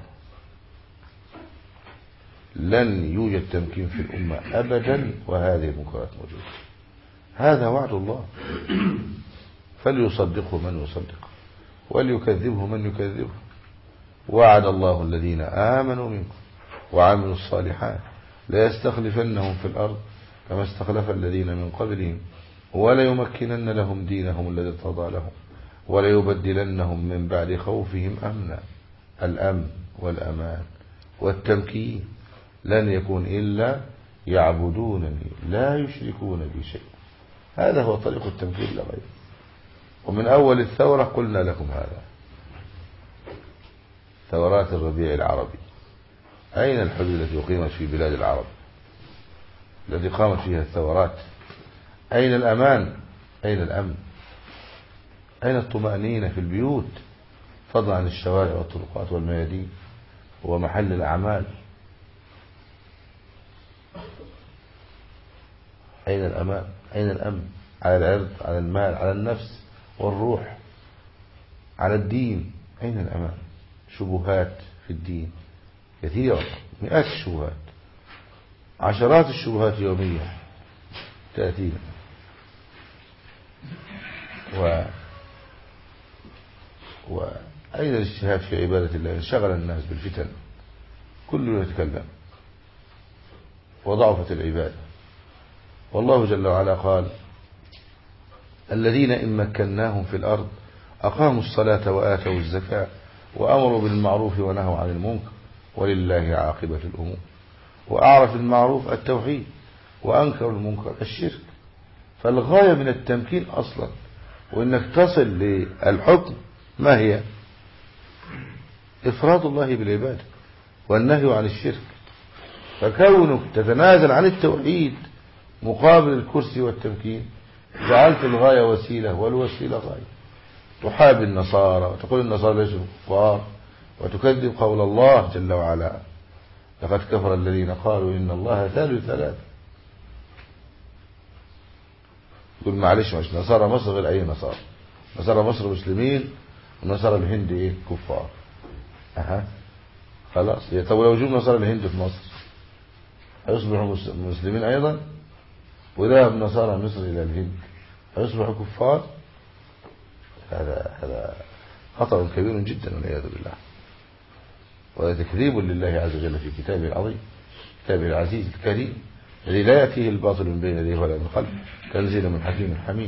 لن يوجد تمكين في الأمة أبدا وهذه المنكرات موجودة. هذا وعد الله، فليصدقه من يصدقه وليكذبه من يكذبه. وعد الله الذين آمنوا منكم وعملوا الصالحات ليستخلفنهم في الأرض كما استخلف الذين من قبلهم وليمكنن لهم دينهم الذي ارتضى لهم وليبدلنهم من بعد خوفهم أمنا. الأمن والأمان والتمكين لن يكون إلا يعبدونني لا يشركون بي شيئا. هذا هو طريق التمكين لغيره. ومن أول الثورة قلنا لكم هذا، ثورات الربيع العربي، أين الحدود التي أقيمت في بلاد العرب التي قامت فيها الثورات؟ أين الأمان؟ أين الأمن؟ أين الطمأنينة في البيوت، فضلا عن الشوارع والطرقات والميادين ومحل الأعمال؟ أين الأمان؟ أين الأمن على العرض، على المال، على النفس والروح، على الدين؟ أين الأمان؟ شبهات في الدين كثيرة، مئات الشبهات، عشرات الشبهات يوميا تأتينا. و وأين الاجتهاد في عبادة الله؟ انشغل الناس بالفتن، كل يتكلم وضعفت العبادة. والله جل وعلا قال الذين إن مكناهم في الأرض أقاموا الصلاة وآتوا الزكاة وأمروا بالمعروف ونهوا عن المنكر ولله عاقبة الأمور. وأعرف المعروف التوحيد وأنكر المنكر الشرك. فالغاية من التمكين أصلا وإنك تصل للحكم ما هي؟ إفراد الله بالعبادة والنهي عن الشرك. فكونك تتنازل عن التوحيد مقابل الكرسي والتمكين جعلت الغاية وسيلة والوسيلة غاية. تحابي النصارى وتقول النصارى ليسوا كفار وتكذب قول الله جل وعلا لقد كفر الذين قالوا إن الله ثالث ثلاثة. يقول معلش مش نصارى مصر غير أي نصارى، نصارى مصر مسلمين ونصارى الهند إيه كفار. أها خلاص. طب لو جوا نصارى الهند في مصر هيصبحوا مسلمين أيضا؟ وذهب نصارى مصر إلى الهند هيصبحوا كفار؟ هذا هذا خطر كبير جدا والعياذ بالله. وهذا تكذيب لله عز وجل في كتابه العظيم، كتابه العزيز الكريم الذي لا يأتيه الباطل من بين يديه ولا من خلفه، تنزيل من حكيم حميد.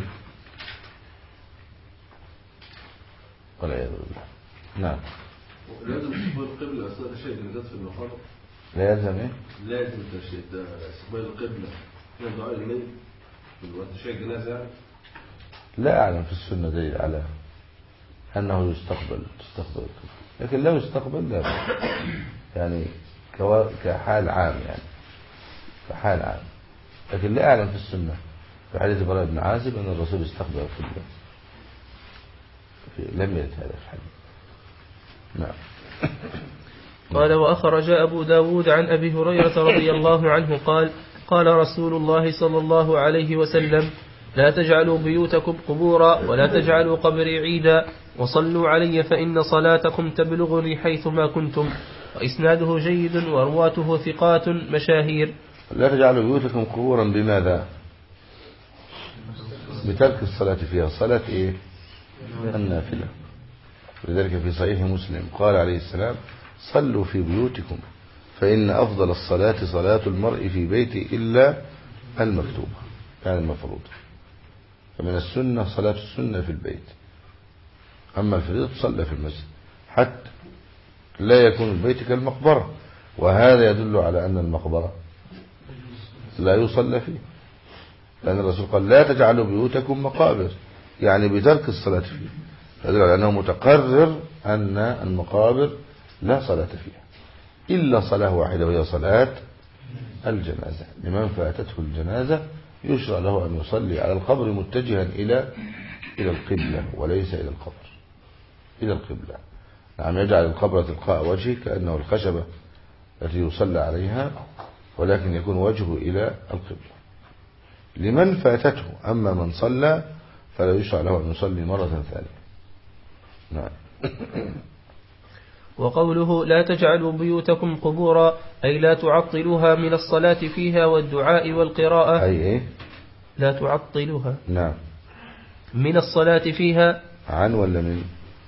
والعياذ بالله. نعم. لازم استقبال القبلة أثناء تشهد الجلسات في المقام. لازم إيه؟ لازم استقبال القبلة في الدعاء إليه في تشهد الجنازة يعني. لا أعلم في السنة دليل على أنه يستقبل تستقبل القبلة، لكن لا يستقبل لا يعني كحال عام يعني كحال عام، لكن لا أعلم في السنة في حديث براء بن عازب أن الرسول استقبل القبلة، لم يرد هذا في الحديث. نعم. قال وأخرج أبو داود عن أبي هريرة رضي الله عنه قال قال رسول الله صلى الله عليه وسلم لا تجعلوا بيوتكم قبورا ولا تجعلوا قبري عيدا وصلوا علي فإن صلاتكم تبلغني حيثما كنتم. وإسناده جيد ورواته ثقات مشاهير. لا تجعلوا بيوتكم قبورا بماذا؟ بترك الصلاة فيها. صلاة إيه؟ النافلة. ولذلك في صحيح مسلم قال عليه السلام صلوا في بيوتكم فإن أفضل الصلاة صلاة المرء في بيته إلا المكتوبة يعني المفروض. فمن السنة صلاة السنة في البيت، أما الفريضة تصلى في المسجد حتى لا يكون البيت كالمقبرة، وهذا يدل على أن المقبرة لا يصلى فيه، لأن الرسول قال لا تجعلوا بيوتكم مقابر، يعني بترك الصلاة فيه، يدل على أنه متقرر أن المقابر لا صلاة فيها إلا صلاة واحدة وهي صلاة الجنازة. لمن فاتته الجنازة يشرع له أن يصلي على القبر متجها إلى إلى القبلة وليس إلى القبر، إلى القبلة. نعم، يجعل القبر تلقاء وجهه كأنه الخشبة التي يصلى عليها، ولكن يكون وجهه إلى القبلة لمن فاتته. أما من صلى فلا يشرع له أن يصلي مرة ثانية. نعم. وقوله لا تجعلوا بيوتكم قبورا أي لا تعطلوها من الصلاة فيها والدعاء والقراءة. أي إيه؟ لا تعطلوها. نعم. من الصلاة فيها عن ولا من؟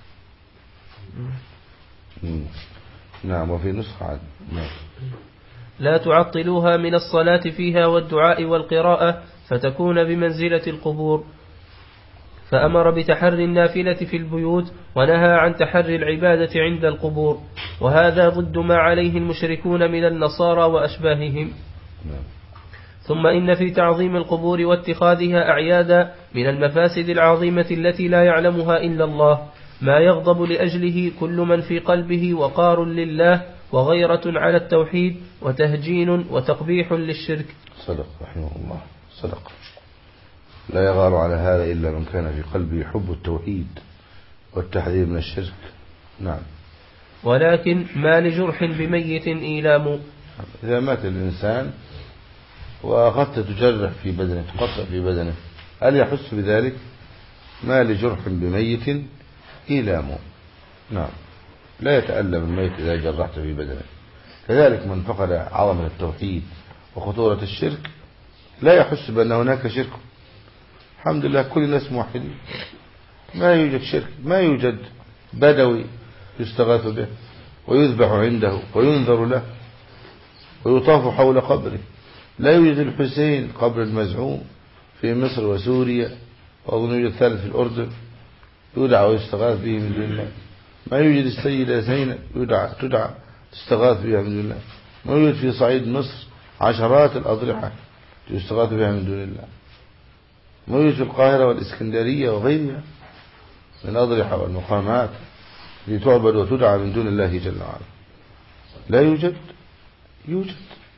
مم. نعم. وفي نسخة عن. نعم. لا تعطلوها من الصلاة فيها والدعاء والقراءة فتكون بمنزلة القبور. فأمر بتحري النافلة في البيوت ونهى عن تحري العبادة عند القبور، وهذا ضد ما عليه المشركون من النصارى وأشباههم. ثم إن في تعظيم القبور واتخاذها أعيادا من المفاسد العظيمة التي لا يعلمها إلا الله ما يغضب لأجله كل من في قلبه وقار لله وغيرة على التوحيد وتهجين وتقبيح للشرك. صدق رحمه الله. صدق. لا يغار على هذا إلا من كان في قلبه حب التوحيد والتحذير من الشرك. نعم. ولكن ما لجرح بميت إيلام. إذا مات الإنسان وأخذت تجرح في بدنه تقطع في بدنه هل يحس بذلك؟ ما لجرح بميت إيلام. نعم. لا يتألم الميت إذا جرحت في بدنه. كذلك من فقد عظمة التوحيد وخطورة الشرك لا يحس بأن هناك شرك. الحمد لله كل الناس موحدين، ما يوجد شرك، ما يوجد بدوي يستغاث به ويذبح عنده وينذر له ويطاف حول قبره. لا يوجد الحسين قبر المزعوم في مصر وسوريا، وأظن يوجد ثالث في الأردن يدعى ويستغاث به من دون الله. ما يوجد السيدة زينب يدعى تدعى تستغاث بها من دون الله. ما يوجد في صعيد مصر عشرات الأضرحة يستغاث بها من دون الله. ما يوجد في القاهرة والإسكندرية وغيرها من الأضرحة والمقامات التي تعبد وتدعى من دون الله جل وعلا. لا يوجد. يوجد.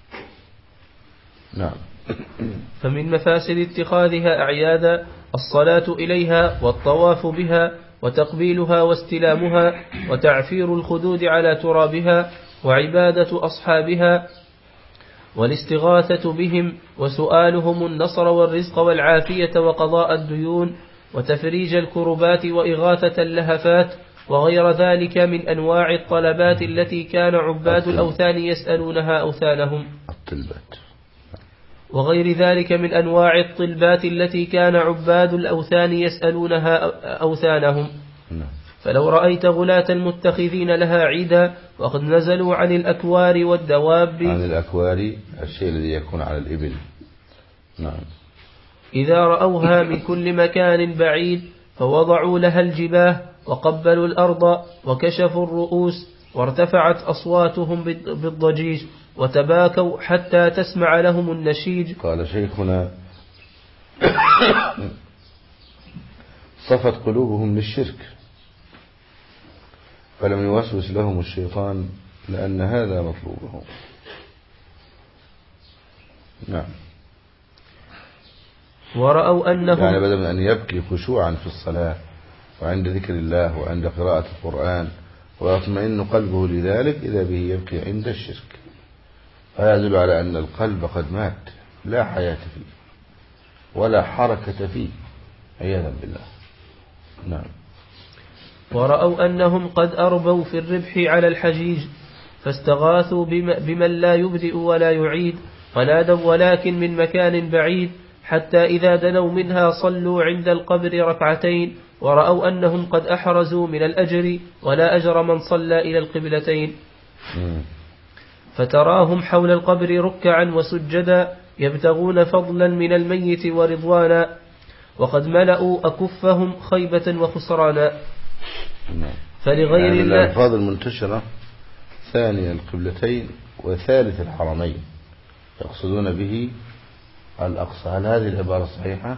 نعم. فمن مفاسد اتخاذها أعيادا الصلاة إليها والطواف بها وتقبيلها واستلامها وتعفير الخدود على ترابها وعبادة أصحابها والاستغاثة بهم وسؤالهم النصر والرزق والعافية وقضاء الديون وتفريج الكربات وإغاثة اللهفات وغير ذلك من أنواع الطلبات التي كان عباد الأوثان يسألونها أوثانهم. الطلبات. وغير ذلك من أنواع الطلبات التي كان عباد الأوثان يسألونها أوثانهم. فلو رأيت غلاة المتخذين لها عيدا وقد نزلوا عن الأكوار والدواب. عن الأكوار الشيء الذي يكون على الإبل. نعم. إذا رأوها من كل مكان بعيد فوضعوا لها الجباه وقبلوا الأرض وكشفوا الرؤوس وارتفعت أصواتهم بالضجيج وتباكوا حتى تسمع لهم النشيج. قال شيخنا صفت قلوبهم للشرك فلم يوسوس لهم الشيطان لأن هذا مطلوبهم. نعم. ورأوا أنهم يعني بدل من أن يبكي خشوعا في الصلاة وعند ذكر الله وعند قراءة القرآن ويطمئن قلبه لذلك إذا به يبكي عند الشرك، فيدل على أن القلب قد مات لا حياة فيه ولا حركة فيه عياذا بالله. نعم. ورأوا أنهم قد أربوا في الربح على الحجيج فاستغاثوا بمن لا يبدئ ولا يعيد فنادوا ولكن من مكان بعيد حتى إذا دنوا منها صلوا عند القبر ركعتين ورأوا أنهم قد أحرزوا من الأجر ولا أجر من صلى إلى القبلتين. فتراهم حول القبر ركعا وسجدا يبتغون فضلا من الميت ورضوانا وقد ملأوا أكفهم خيبة وخسرانا. فلغير يعني الله الألفاظ المنتشرة ثاني القبلتين وثالث الحرمين يقصدون به الأقصى. هل هذه العبارة صحيحة؟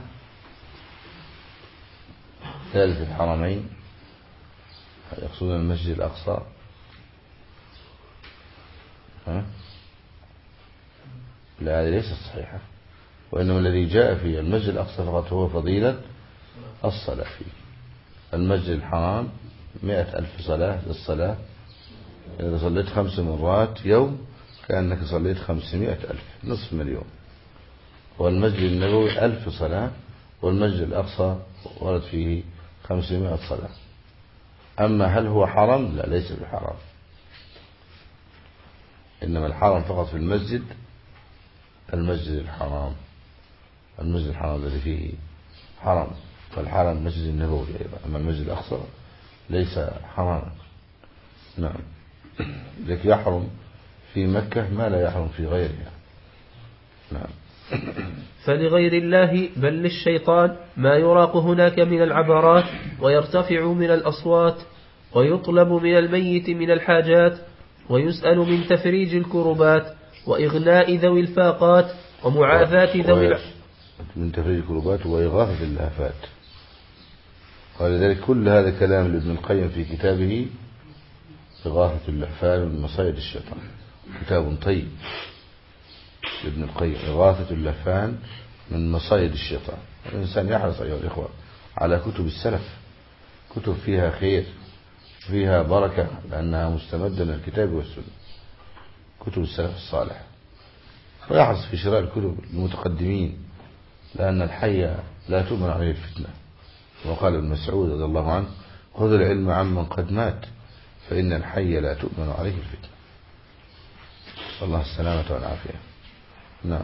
ثالث الحرمين يقصدون المسجد الأقصى؟ ها؟ لا، هذه ليست صحيحة، وإنما الذي جاء في المسجد الأقصى فقط هو فضيلة الصلاة فيه. المسجد الحرام مئة ألف صلاة للصلاة، إذا صليت خمس مرات يوم كأنك صليت خمسمائة ألف، نصف مليون. والمسجد النبوي ألف صلاة، والمسجد الأقصى ورد فيه خمسمائة صلاة. أما هل هو حرم؟ لا، ليس بحرم، إنما الحرم فقط في المسجد المسجد الحرام، المسجد الحرام الذي فيه حرم، فالحرم المسجد النبوي أيضا، أما المسجد الأقصى ليس حراما. نعم. لكن يحرم في مكة ما لا يحرم في غيرها. نعم. فلغير الله بل للشيطان ما يراق هناك من العبرات ويرتفع من الأصوات ويطلب من الميت من الحاجات ويسأل من تفريج الكربات وإغناء ذوي الفاقات ومعافاة ذوي من تفريج الكربات وإغاثة اللهفات. ولذلك كل هذا كلام لابن القيم في كتابه إغاثة اللهفان من مصائد الشيطان، كتاب طيب لابن القيم، إغاثة اللهفان من مصائد الشيطان. الإنسان يحرص أيها الإخوة على كتب السلف، كتب فيها خير فيها بركة لأنها مستمدة من الكتاب والسنة، كتب السلف الصالح، ويحرص في شراء الكتب المتقدمين لأن الحي لا تؤمن عليه الفتنة. وقال ابن مسعود رضي الله عنه: خذ العلم عمن قد مات فإن الحي لا تؤمن عليه الفتنة. والله السلامة والعافية. نعم.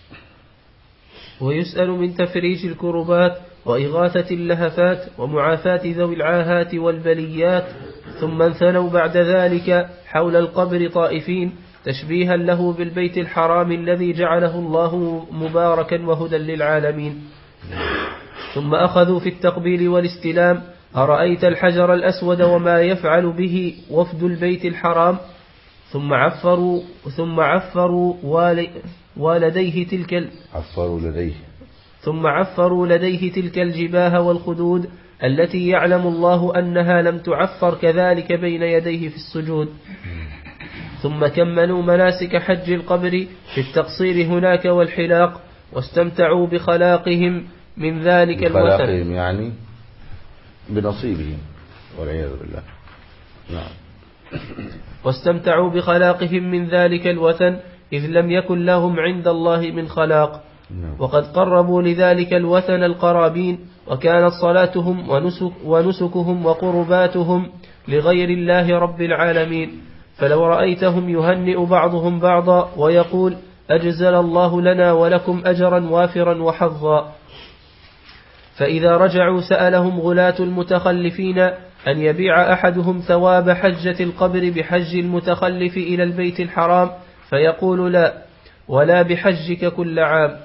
ويسأل من تفريج الكربات وإغاثة اللهفات ومعافاة ذوي العاهات والبليات. ثم انثنوا بعد ذلك حول القبر طائفين تشبيها له بالبيت الحرام الذي جعله الله مباركا وهدى للعالمين. ثم أخذوا في التقبيل والاستلام. أرأيت الحجر الأسود وما يفعل به وفد البيت الحرام. ثم عفروا ثم عفروا والديه تلك عفروا لديه ثم عفروا لديه تلك الجباه والخدود التي يعلم الله أنها لم تعفر كذلك بين يديه في السجود. ثم كملوا مناسك حج القبر في التقصير هناك والحلاق واستمتعوا بخلاقهم من ذلك الوثن، بخلاقهم يعني بنصيبهم والعياذ بالله. نعم. واستمتعوا بخلاقهم من ذلك الوثن إذ لم يكن لهم عند الله من خلاق. وقد قربوا لذلك الوثن القرابين وكانت صلاتهم ونسك ونسكهم وقرباتهم لغير الله رب العالمين. فلو رأيتهم يهنئ بعضهم بعضا ويقول: أجزل الله لنا ولكم أجرا وافرا وحظا. فإذا رجعوا سألهم غلاة المتخلفين أن يبيع أحدهم ثواب حجة القبر بحج المتخلف إلى البيت الحرام فيقول لا، ولا بحجك كل عام.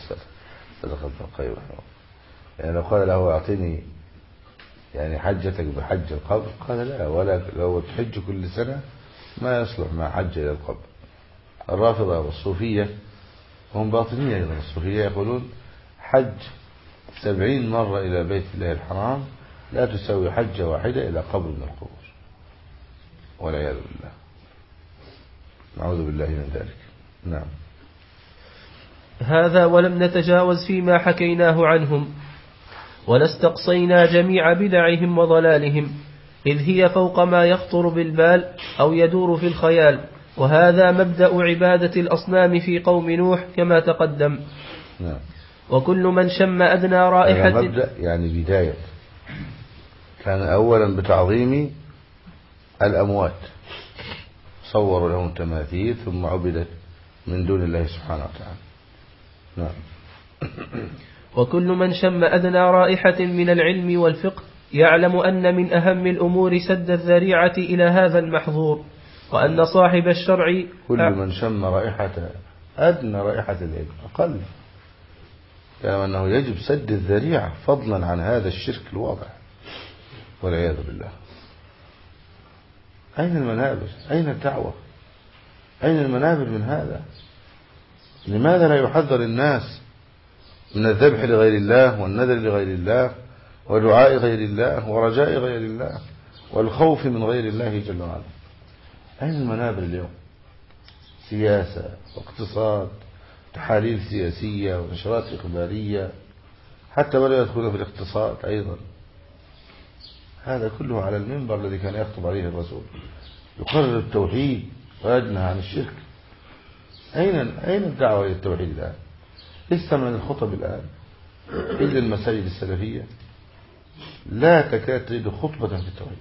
يعني لو قال له أعطيني يعني حجتك بحج القبر قال لا، ولا لو تحج كل سنة ما يصلح مع حج إلى القبر. الرافضة والصوفية هم باطنية أيضا. الصوفية يقولون حج سبعين مرة إلى بيت الله الحرام لا تساوي حجة واحدة إلى قبر من القبور، والعياذ بالله، نعوذ بالله من ذلك. نعم. هذا ولم نتجاوز فيما حكيناه عنهم، ولا استقصينا جميع بدعهم وضلالهم، إذ هي فوق ما يخطر بالبال أو يدور في الخيال، وهذا مبدأ عبادة الأصنام في قوم نوح كما تقدم. نعم. وكل من شم أدنى رائحة، هذا مبدأ يعني بداية، كان أولا بتعظيم الأموات، صوروا لهم تماثيل ثم عبدت من دون الله سبحانه وتعالى. نعم. وكل من شم أدنى رائحة من العلم والفقه يعلم أن من أهم الأمور سد الذريعة إلى هذا المحظور، وأن صاحب الشرع كل من شم رائحة أدنى رائحة العلم أقل، يعني أنه يجب سد الذريعة فضلا عن هذا الشرك الواضح والعياذ بالله. أين المنابر؟ أين الدعوة؟ أين المنابر من هذا؟ لماذا لا يحذر الناس من الذبح لغير الله والنذر لغير الله ودعاء غير الله ورجاء غير الله والخوف من غير الله جل وعلا؟ أين المنابر اليوم؟ سياسة واقتصاد، تحاليل سياسية ونشرات إخبارية، حتى ولا يدخل في الاقتصاد أيضا. هذا كله على المنبر الذي كان يخطب عليه الرسول، يقرر التوحيد وينهى عن الشرك. أين أين الدعوة إلى التوحيد الآن؟ استمع للخطب الآن إلا المساجد السلفية لا تكاد تجد خطبة في التوحيد،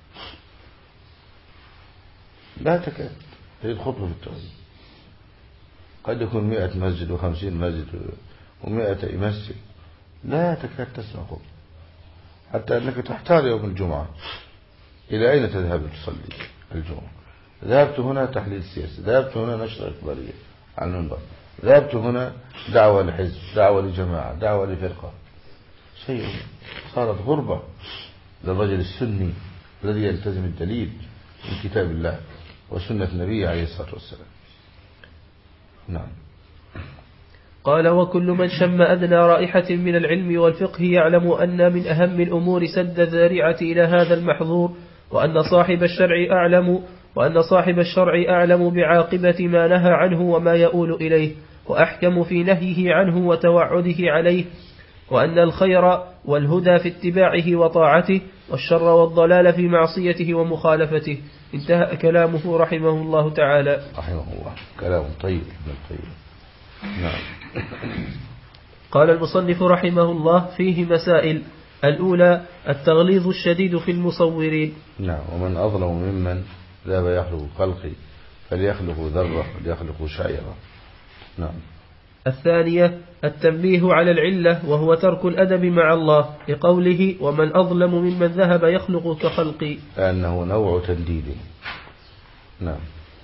لا تكاد تجد خطبة في التوحيد. قد يكون مئة مسجد وخمسين مسجد ومئة مسجد، لا تكاد تسمع خطبة، حتى أنك تحتار يوم الجمعة إلى أين تذهب تصلي الجمعة. ذهبت هنا تحليل سياسي، ذهبت هنا نشرة إخبارية على المنبر، ذهبت هنا دعوة لحزب، دعوة لجماعة، دعوة لفرقة. شيء صارت غربة للرجل السني الذي يلتزم الدليل من كتاب الله وسنة النبي عليه الصلاة والسلام. نعم. قال: وكل من شم أدنى رائحة من العلم والفقه يعلم أن من أهم الأمور سد الذريعة إلى هذا المحظور، وأن صاحب الشرع أعلم وأن صاحب الشرع أعلم بعاقبة ما نهى عنه وما يؤول إليه، وأحكم في نهيه عنه وتوعده عليه، وأن الخير والهدى في اتباعه وطاعته، والشر والضلال في معصيته ومخالفته. انتهى كلامه رحمه الله تعالى. رحمه الله. كلام طيب من طيب. نعم. قال المصنف رحمه الله: فيه مسائل. الأولى: التغليظ الشديد في المصورين. نعم. ومن أظلم ممن ذهب يخلق خلقي فليخلق ذرة وليخلق شعيرة. نعم. الثانية: التنبيه على العلة، وهو ترك الأدب مع الله، لقوله: ومن أظلم ممن ذهب يخلق كخلقي، لأنه نوع تنديد. نعم.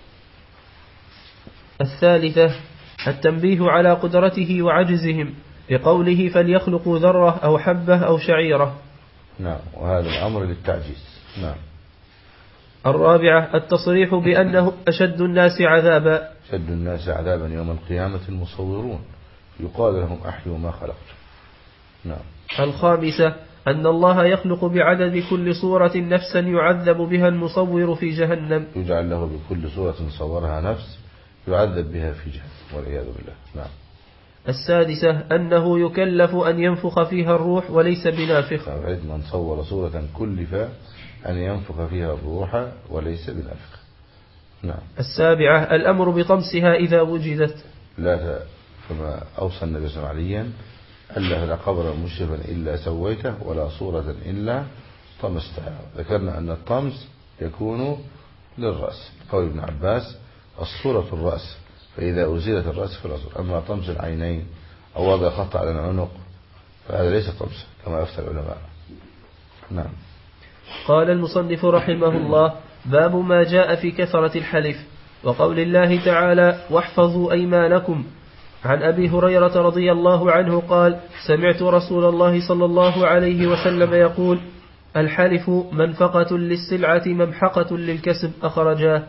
الثالثة: التنبيه على قدرته وعجزهم، لقوله: فليخلقوا ذرة أو حبة أو شعيرة. نعم. وهذا الأمر للتعجيز. نعم. الرابعة: التصريح بأنه أشد الناس عذابا. أشد الناس عذابا يوم القيامة المصورون، يقال لهم أحيوا ما خلقتم. نعم. الخامسة: أن الله يخلق بعدد كل صورة نفسا يعذب بها المصور في جهنم. يجعل له بكل صورة صورها نفس يعذب بها في جهنم والعياذ بالله. نعم. السادسة: أنه يكلف أن ينفخ فيها الروح وليس بنافخ. من صور صورة كلف أن ينفخ فيها الروح وليس بنافخ. نعم. السابعة: الأمر بطمسها إذا وجدت. لا، كما أوصى النبي صلى الله عليه وسلم: ألا لا قبر مشرفا إلا سويته ولا صورة إلا طمستها. ذكرنا أن الطمس يكون للرأس، قول ابن عباس: الصورة الرأس، فإذا أزيلت الرأس فلا صورة. أما طمس العينين أو وضع خط على العنق فهذا ليس طمس كما أفتى العلماء. نعم. قال المصنف رحمه الله: باب ما جاء في كثرة الحلف. وقول الله تعالى: واحفظوا أيمانكم. عن أبي هريرة رضي الله عنه قال: سمعت رسول الله صلى الله عليه وسلم يقول: الحلف منفقة للسلعة ممحقة للكسب، أخرجاه.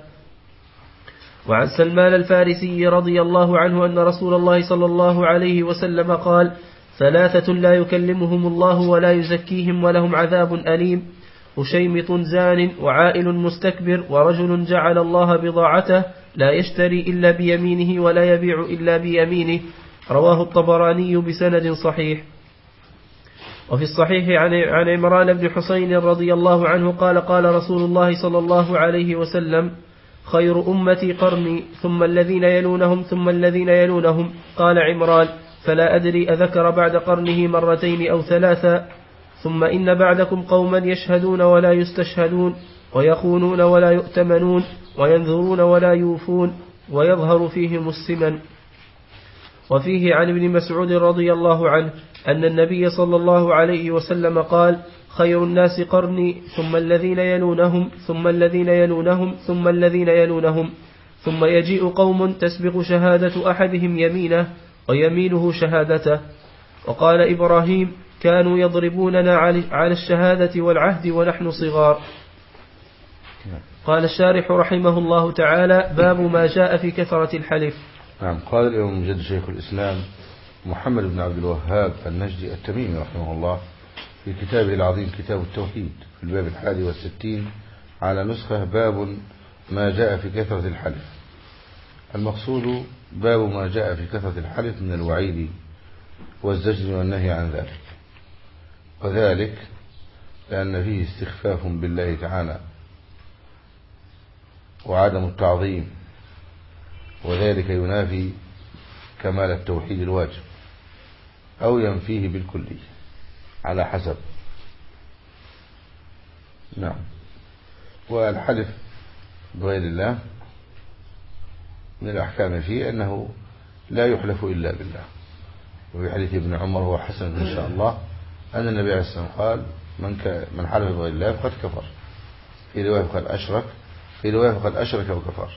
وعن سلمان الفارسي رضي الله عنه أن رسول الله صلى الله عليه وسلم قال: ثلاثة لا يكلمهم الله ولا يزكيهم ولهم عذاب أليم: وشيمط زان، وعائل مستكبر، ورجل جعل الله بضاعته لا يشتري إلا بيمينه ولا يبيع إلا بيمينه. رواه الطبراني بسند صحيح. وفي الصحيح عن عمران بن حسين رضي الله عنه قال: قال رسول الله صلى الله عليه وسلم: خير أمتي قرني، ثم الذين يلونهم، ثم الذين يلونهم. قال عمران: فلا أدري أذكر بعد قرنه مرتين أو ثلاثا. ثم إن بعدكم قوما يشهدون ولا يستشهدون، ويخونون ولا يؤتمنون، وينذرون ولا يوفون، ويظهر فيهم السمن. وفيه عن ابن مسعود رضي الله عنه أن النبي صلى الله عليه وسلم قال: خير الناس قرني، ثم الذين يلونهم، ثم الذين يلونهم، ثم الذين يلونهم. ثم يجيء قوم تسبق شهادة أحدهم يمينه ويمينه شهادته. وقال إبراهيم: كانوا يضربوننا على الشهادة والعهد ونحن صغار. قال الشارح رحمه الله تعالى: باب ما جاء في كثرة الحلف. نعم. قال الإمام مجد شيخ الإسلام محمد بن عبد الوهاب النجدي التميمي رحمه الله في كتابه العظيم كتاب التوحيد في الباب الحادي والستين على نسخة: باب ما جاء في كثرة الحلف. المقصود باب ما جاء في كثرة الحلف من الوعيد والزجر والنهي عن ذلك، وذلك لأن فيه استخفاف بالله تعالى وعدم التعظيم، وذلك ينافي كمال التوحيد الواجب أو ينفيه بالكلية على حسب. نعم. والحلف بغير الله من الأحكام فيه أنه لا يحلف إلا بالله. وفي حديث ابن عمر هو حسن إن شاء الله أن النبي عليه الصلاة والسلام قال: من, من حلف بغير الله فقد كفر، في رواية فقد أشرك، في رواية فقد أشرك وكفر.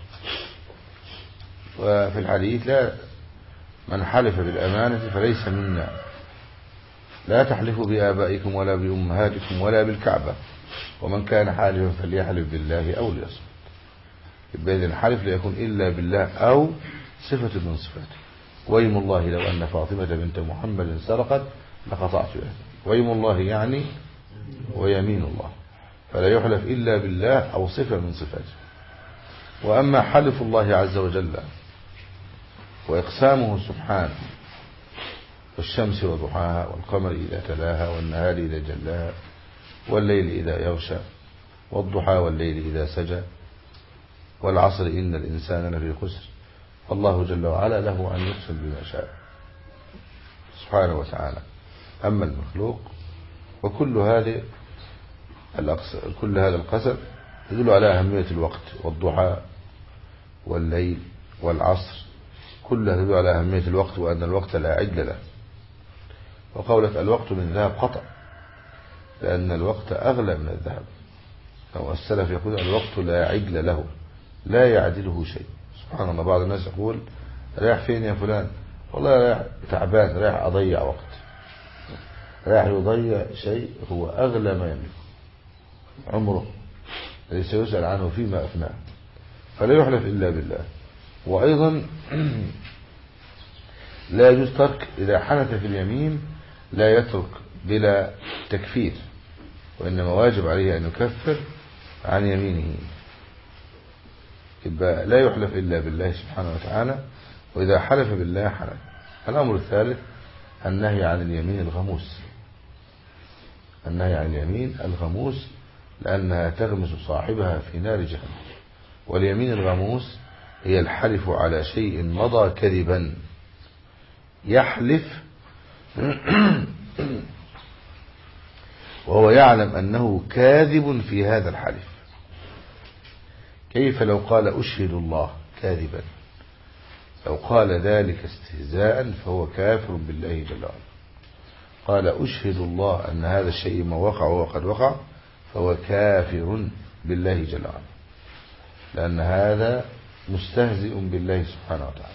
وفي الحديث: لا من حلف بالأمانة فليس منا، لا تحلفوا بآبائكم ولا بأمهاتكم ولا بالكعبة، ومن كان حالفا فليحلف بالله أو ليصمت. يبقى إذن الحلف لا يكون إلا بالله أو صفة من صفاته. ويم الله لو أن فاطمة بنت محمد سرقت لقطعت يده. ويم الله يعني ويمين الله، فلا يحلف إلا بالله أو صفة من صفاته. وأما حلف الله عز وجل وإقسامه سبحانه: والشمس وضحاها، والقمر إذا تلاها، والنهار إذا جلاها، والليل إذا يغشى، والضحى والليل إذا سجى، والعصر إن الإنسان لفي خسر. فالله جل وعلا له أن يقسم بما شاء سبحانه وتعالى. أما المخلوق وكل هذه كل هذا القسم يدل على أهمية الوقت، والضحى والليل والعصر كلها تدل على أهمية الوقت، وأن الوقت لا عدل له. وقولة الوقت من ذهب خطأ، لأن الوقت أغلى من الذهب. أو السلف يقول: الوقت لا عدل له، لا يعدله شيء. سبحان الله. بعض الناس يقول: رايح فين يا فلان؟ والله رايح تعبان، رايح أضيع وقت، رايح يضيع شيء هو أغلى ما يملك، عمره الذي سيسأل عنه فيما أفناه. فلا يحلف إلا بالله. وأيضا لا يجوز ترك، إذا حنث في اليمين لا يترك بلا تكفير، وإنما واجب عليه أن يكفر عن يمينه. يبقى لا يحلف إلا بالله سبحانه وتعالى، وإذا حلف بالله حلف. الأمر الثالث النهي عن اليمين الغموس. النهي عن اليمين الغموس لأنها تغمس صاحبها في نار جهنم. واليمين الغموس هي الحلف على شيء مضى كذبا، يحلف وهو يعلم أنه كاذب في هذا الحلف. كيف لو قال: أشهد الله كاذبا؟ لو قال ذلك استهزاء فهو كافر بالله جل وعلا. قال: أشهد الله أن هذا الشيء ما وقع وهو قد وقع، فهو كافر بالله جل وعلا، لأن هذا مستهزئ بالله سبحانه وتعالى.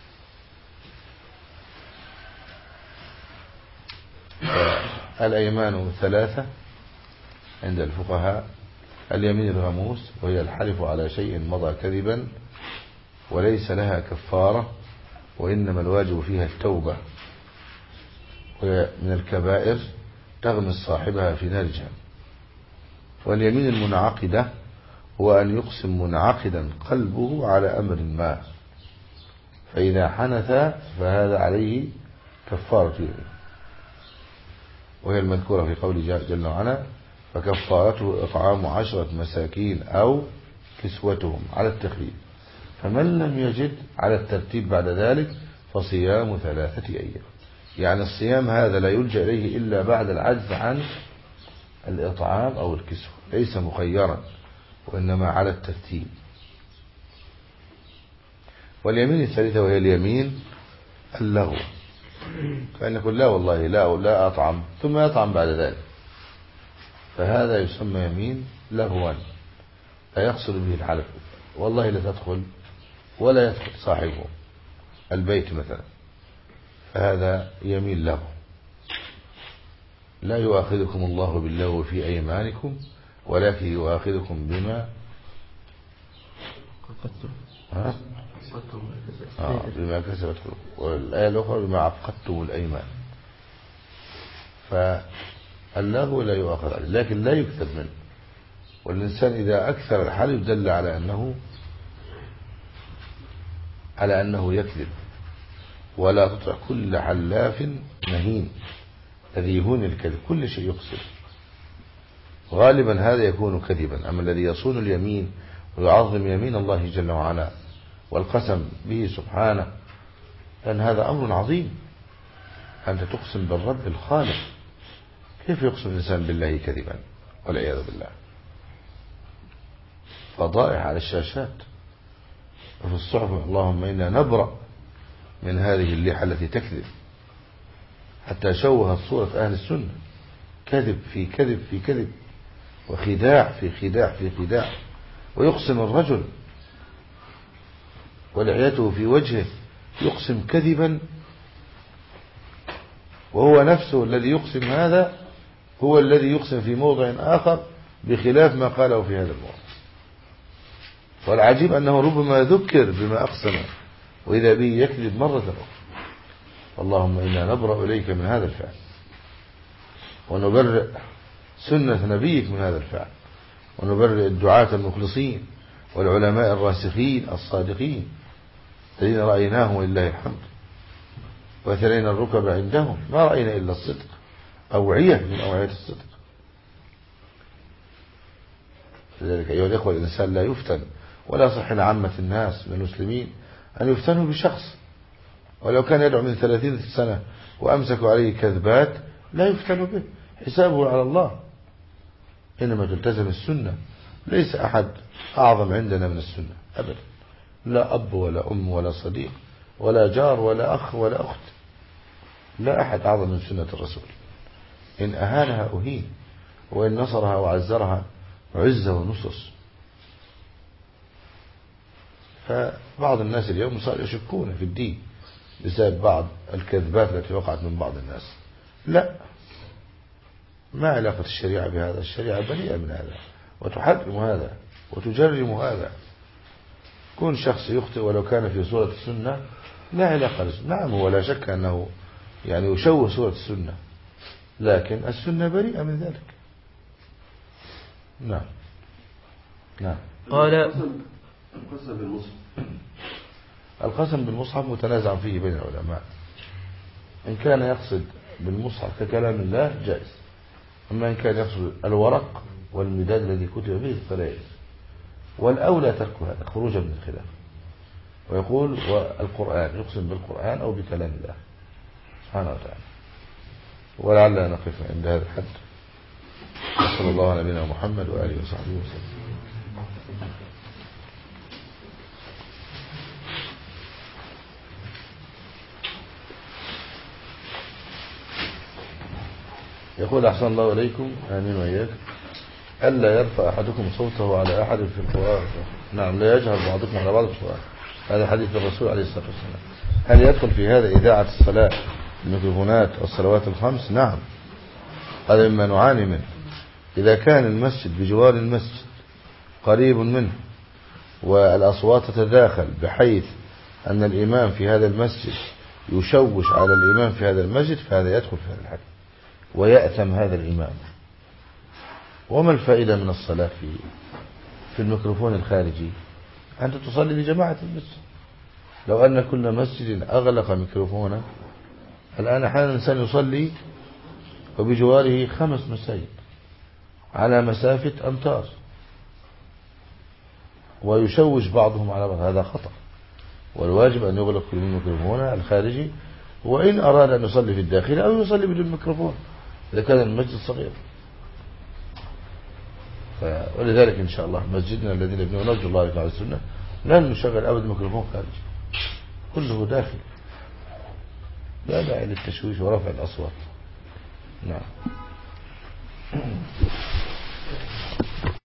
الأيمان ثلاثة عند الفقهاء: اليمين الغموس، وهي الحلف على شيء مضى كذبا وليس لها كفارة وإنما الواجب فيها التوبة، وهي من الكبائر تغمس صاحبها في نار جهنم. واليمين المنعقدة هو أن يقسم منعقدا قلبه على أمر ما، فإذا حنث فهذا عليه كفارة يمين، وهي المذكورة في قول جل وعلا: فكفارته إطعام عشرة مساكين أو كسوتهم على التخليل، فمن لم يجد على الترتيب بعد ذلك فصيام ثلاثة أيام. يعني الصيام هذا لا يلجأ إليه إلا بعد العجز عن الإطعام أو الكسوة، ليس مخيرا وإنما على الترتيب. واليمين الثالثة وهي اليمين اللغو، فإن يقول لا والله لا لا أطعم ثم يطعم بعد ذلك، فهذا يسمى يمين لغوا لا يقصد به الحلف، والله لا تدخل ولا يدخل صاحبه البيت مثلا، فهذا يمين لغو. لا يؤاخذكم الله باللغو في أيمانكم ولكن يؤاخذكم بما ها؟ آه بما كسبت قلوبكم، والآية الأخرى بما عقدتم الأيمان. فاللغو لا يؤاخذ عليه لكن لا يكتب منه، والإنسان إذا أكثر الحلف دل على أنه على أنه يكذب. ولا تطع كل حلاف مهين الذي يهون الكذب، كل شيء يقسم غالبا هذا يكون كذبا. أما الذي يصون اليمين ويعظم يمين الله جل وعلا والقسم به سبحانه، لأن هذا أمر عظيم، أنت تقسم بالرب الخالق. كيف يقسم الإنسان بالله كذبا والعياذ بالله؟ فضائح على الشاشات وفي الصحف: اللهم إنا نبرأ من هذه اللحى التي تكذب. حتى شوهت صورة أهل السنة، كذب في كذب في كذب، وخداع في خداع في خداع. ويقسم الرجل ولحيته في وجهه يقسم كذبا، وهو نفسه الذي يقسم هذا هو الذي يقسم في موضع آخر بخلاف ما قاله في هذا الموضع. والعجيب أنه ربما ذكر بما أقسم وإذا به يكذب مرة أخرى. اللهم إنا نبرأ إليك من هذا الفعل، ونبرئ سنة نبيك من هذا الفعل، ونبرئ الدعاة المخلصين والعلماء الراسخين الصادقين الذين رأيناهم ولله الحمد، وثنينا الركب عندهم ما رأينا إلا الصدق، أوعية من أوعية الصدق. لذلك أيها الإخوة الإنسان لا يفتن، ولا صح لعامة الناس من المسلمين أن يفتنوا بشخص ولو كان يدعو من ثلاثين سنة وأمسكوا عليه كذبات، لا يفتنوا به، حسابه على الله. إنما تلتزم السنة. ليس أحد أعظم عندنا من السنة أبدا، لا أب ولا أم ولا صديق ولا جار ولا أخ ولا أخت، لا أحد أعظم من سنة الرسول. إن أهانها أهين، وإن نصرها وعزرها عز ونصص. فبعض الناس اليوم صار يشكون في الدين بسبب بعض الكذبات التي وقعت من بعض الناس. لا، ما علاقة الشريعة بهذا؟ الشريعة بريئة من هذا، وتحرم هذا وتجرم هذا. كون شخص يخطئ ولو كان في صورة السنة لا علاقة للسنة. نعم، هو لا شك أنه يعني يشوه صورة السنة، لكن السنة بريئة من ذلك. نعم نعم. قال: القسم بالمصحف القسم بالمصحف متنازع فيه بين العلماء. إن كان يقصد بالمصحف ككلام الله جائز، أما إن كان يقصد الورق والمداد الذي كتب به فلا يجوز. والأولى ترك هذا خروجا من الخلاف. ويقول والقرآن يقسم بالقرآن أو بكلام الله سبحانه وتعالى. ولعلنا نقف عند هذا الحد. صلى الله على نبينا محمد وآله وصحبه وسلم. يقول: أحسن الله إليكم، آمين وإياك. ألا يرفع أحدكم صوته على أحد في القرآن. نعم، لا يجهر بعضكم على بعض في القرآن. هذا حديث الرسول عليه الصلاة والسلام. هل يدخل في هذا إذاعة الصلاة الميكروفونات والصلوات الخمس؟ نعم، هذا مما نعاني منه. إذا كان المسجد بجوار المسجد قريب منه والأصوات تتداخل بحيث أن الإمام في هذا المسجد يشوش على الإمام في هذا المسجد، فهذا يدخل في هذا الحديث ويأثم هذا الإمام. وما الفائدة من الصلاة في في الميكروفون الخارجي؟ أنت تصلي بجماعة المسجد. لو أن كل مسجد أغلق ميكروفونه، الآن أحيانا الإنسان يصلي وبجواره خمس مساجد على مسافة أمتار ويشوش بعضهم على بعض، هذا خطأ. والواجب أن يغلق كل الميكروفون الخارجي، وإن أراد أن يصلي في الداخل أو يصلي بدون ميكروفون إذا كان المسجد صغير. ولذلك إن شاء الله مسجدنا الذي نبنيه نرجو الله تعالى السنة لن نشغل أبد ميكروفون خارجي، كله داخل، لا داعي للتشويش ورفع الأصوات.